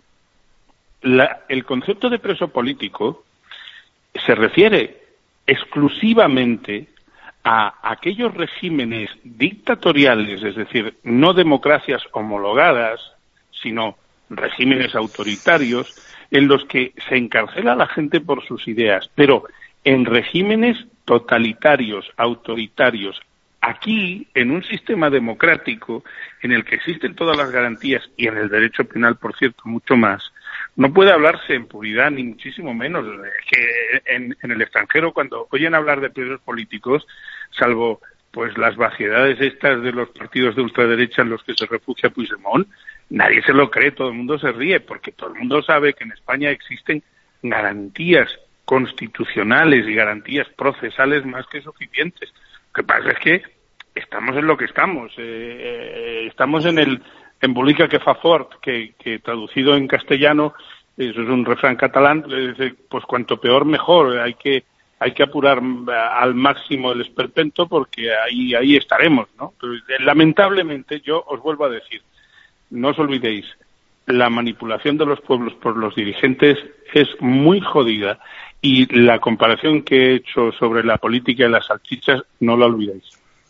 el concepto de preso político se refiere exclusivamente a aquellos regímenes dictatoriales, es decir, no democracias homologadas, sino regímenes autoritarios, en los que se encarcela a la gente por sus ideas, pero en regímenes totalitarios, autoritarios. Aquí, en un sistema democrático, en el que existen todas las garantías, y en el derecho penal, por cierto, mucho más, no puede hablarse en puridad, ni muchísimo menos. Que en el extranjero, cuando oyen hablar de presos políticos, salvo pues las vaciedades estas de los partidos de ultraderecha en los que se refugia Puigdemont, nadie se lo cree, todo el mundo se ríe, porque todo el mundo sabe que en España existen garantías constitucionales y garantías procesales más que suficientes. Lo que pasa es que estamos en lo que estamos. Estamos en Bolica que fa fort, que traducido en castellano, eso es un refrán catalán, pues cuanto peor mejor. Hay que apurar al máximo el esperpento porque ahí estaremos, ¿no? Pero, lamentablemente, yo os vuelvo a decir, no os olvidéis, la manipulación de los pueblos por los dirigentes es muy jodida. Y la comparación que he hecho sobre la política de las salchichas, no la olvidéis.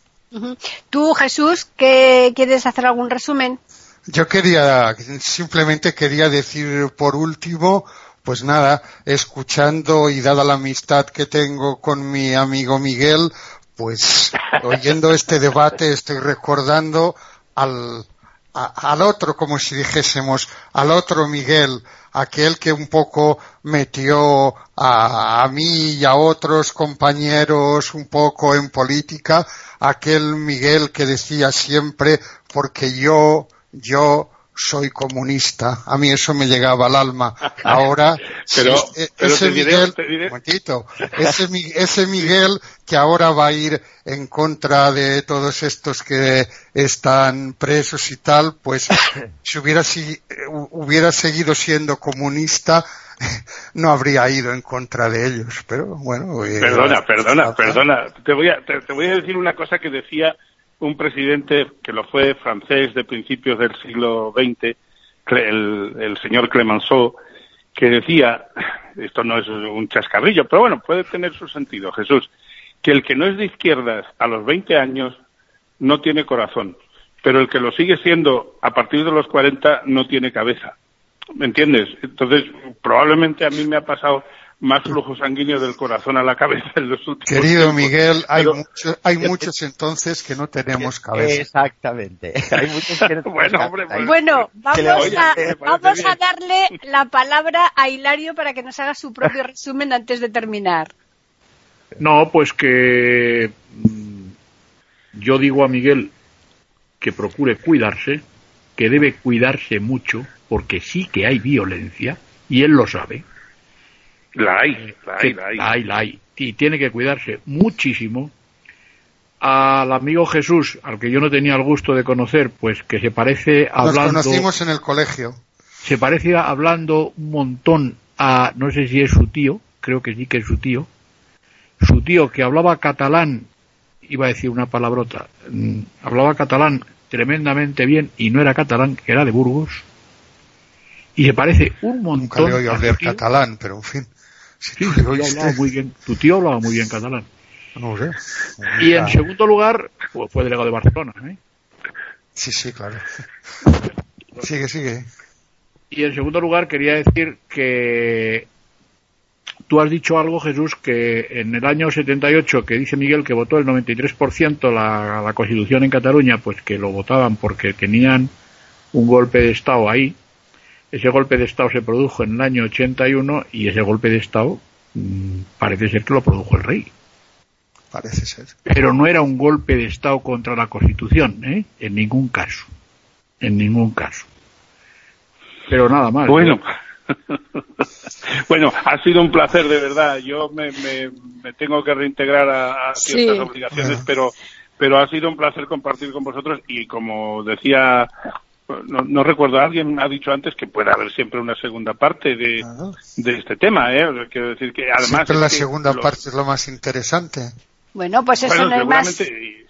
Tú, Jesús, ¿qué quieres hacer algún resumen? Yo simplemente quería decir por último, pues nada, escuchando y dada la amistad que tengo con mi amigo Miguel, pues oyendo este debate estoy recordando al otro, como si dijésemos, al otro Miguel, aquel que un poco metió a mí y a otros compañeros un poco en política, aquel Miguel que decía siempre, porque yo soy comunista. A mí eso me llegaba al alma. Ahora, pero ese Miguel, te diré. un momentito, ese Miguel que ahora va a ir en contra de todos estos que están presos y tal, pues si hubiera seguido siendo comunista, no habría ido en contra de ellos. Pero bueno. Perdona. Te voy a decir una cosa que decía un presidente que lo fue francés de principios del siglo XX, el señor Clemenceau, que decía, esto no es un chascarrillo, pero bueno, puede tener su sentido, Jesús, que el que no es de izquierdas a los 20 años no tiene corazón, pero el que lo sigue siendo a partir de los 40 no tiene cabeza. ¿Me entiendes? Entonces, probablemente a mí me ha pasado más flujo sanguíneo del corazón a la cabeza en los últimos Querido tiempos. Miguel, hay muchos entonces que no tenemos cabeza. Exactamente. Hay muchos que no Bueno, hombre, pues, Bueno, vamos parece a darle la palabra a Hilario para que nos haga su propio resumen antes de terminar. No, pues que yo digo a Miguel que procure cuidarse, que debe cuidarse mucho, porque sí que hay violencia, y él lo sabe. La hay. Y tiene que cuidarse muchísimo. Al amigo Jesús, al que yo no tenía el gusto de conocer, pues que se parece hablando... Nos conocimos en el colegio. Se parece hablando un montón a, no sé si es su tío, creo que sí que es su tío que hablaba catalán, iba a decir una palabrota, hablaba catalán tremendamente bien y no era catalán, que era de Burgos, y se parece un montón... Nunca le oí hablar catalán, pero en fin... Sí, tu tío hablaba muy bien catalán. No sé. Y en segundo lugar, pues fue delegado de Barcelona, ¿eh? Sí, claro. Sigue. Y en segundo lugar quería decir que tú has dicho algo, Jesús, que en el año 78, que dice Miguel que votó el 93% la Constitución en Cataluña, pues que lo votaban porque tenían un golpe de Estado ahí. Ese golpe de Estado se produjo en el año 81 y ese golpe de Estado parece ser que lo produjo el rey. Parece ser. Pero no era un golpe de Estado contra la Constitución, ¿eh? En ningún caso. Pero nada más. Bueno. Bueno, ha sido un placer, de verdad. Yo me tengo que reintegrar a ciertas obligaciones, pero ha sido un placer compartir con vosotros y como decía... No recuerdo, alguien ha dicho antes que puede haber siempre una segunda parte de este tema, ¿eh? Quiero decir que además... Siempre la segunda parte es lo más interesante. Bueno, pues eso no es más...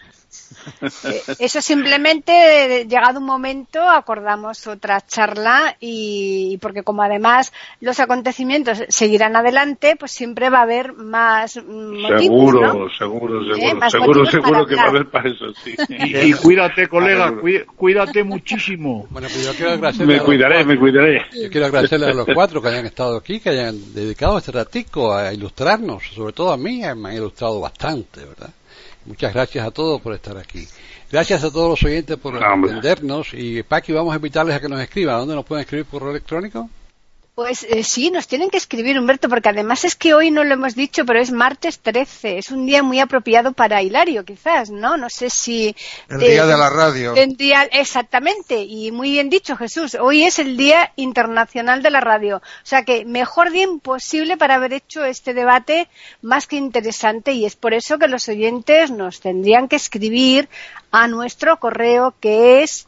Eso simplemente, llegado un momento, acordamos otra charla y porque como además los acontecimientos seguirán adelante, pues siempre va a haber más motivos, ¿no? Seguro que va a haber para eso, sí. Y cuídate, colega, cuídate muchísimo. Bueno, pues yo quiero agradecerle me cuidaré. Yo quiero agradecerle a los cuatro que hayan estado aquí, que hayan dedicado este ratico a ilustrarnos, sobre todo a mí, me han ilustrado bastante, ¿verdad? Muchas gracias a todos por estar aquí. Gracias a todos los oyentes por atendernos. Y Paqui, vamos a invitarles a que nos escriban. ¿A dónde nos pueden escribir? ¿Por correo electrónico? Pues sí, nos tienen que escribir, Humberto, porque además es que hoy no lo hemos dicho, pero es martes 13. Es un día muy apropiado para Hilario, quizás, ¿no? No sé si... El día de la radio. Exactamente, y muy bien dicho, Jesús. Hoy es el Día Internacional de la Radio. O sea que mejor día imposible para haber hecho este debate más que interesante, y es por eso que los oyentes nos tendrían que escribir a nuestro correo, que es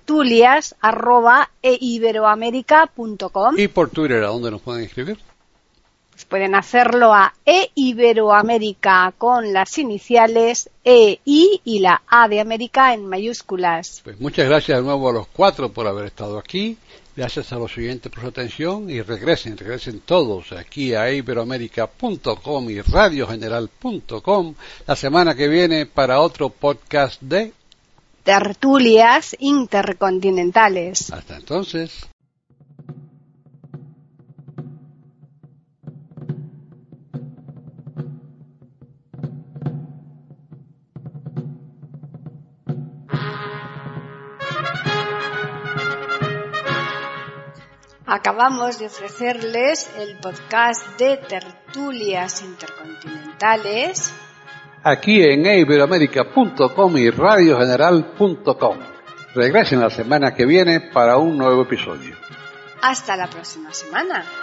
tertulias@eiberoamerica.com. Y por Twitter, ¿a dónde nos pueden escribir? Pues pueden hacerlo a eiberoamerica con las iniciales EI y la A de América en mayúsculas. Pues muchas gracias de nuevo a los cuatro por haber estado aquí. Gracias a los oyentes por su atención y regresen todos aquí a iberoamerica.com y radiogeneral.com la semana que viene para otro podcast de Tertulias Intercontinentales. Hasta entonces. Acabamos de ofrecerles el podcast de Tertulias Intercontinentales aquí en iberoamerica.com y radiogeneral.com. Regresen la semana que viene para un nuevo episodio. Hasta la próxima semana.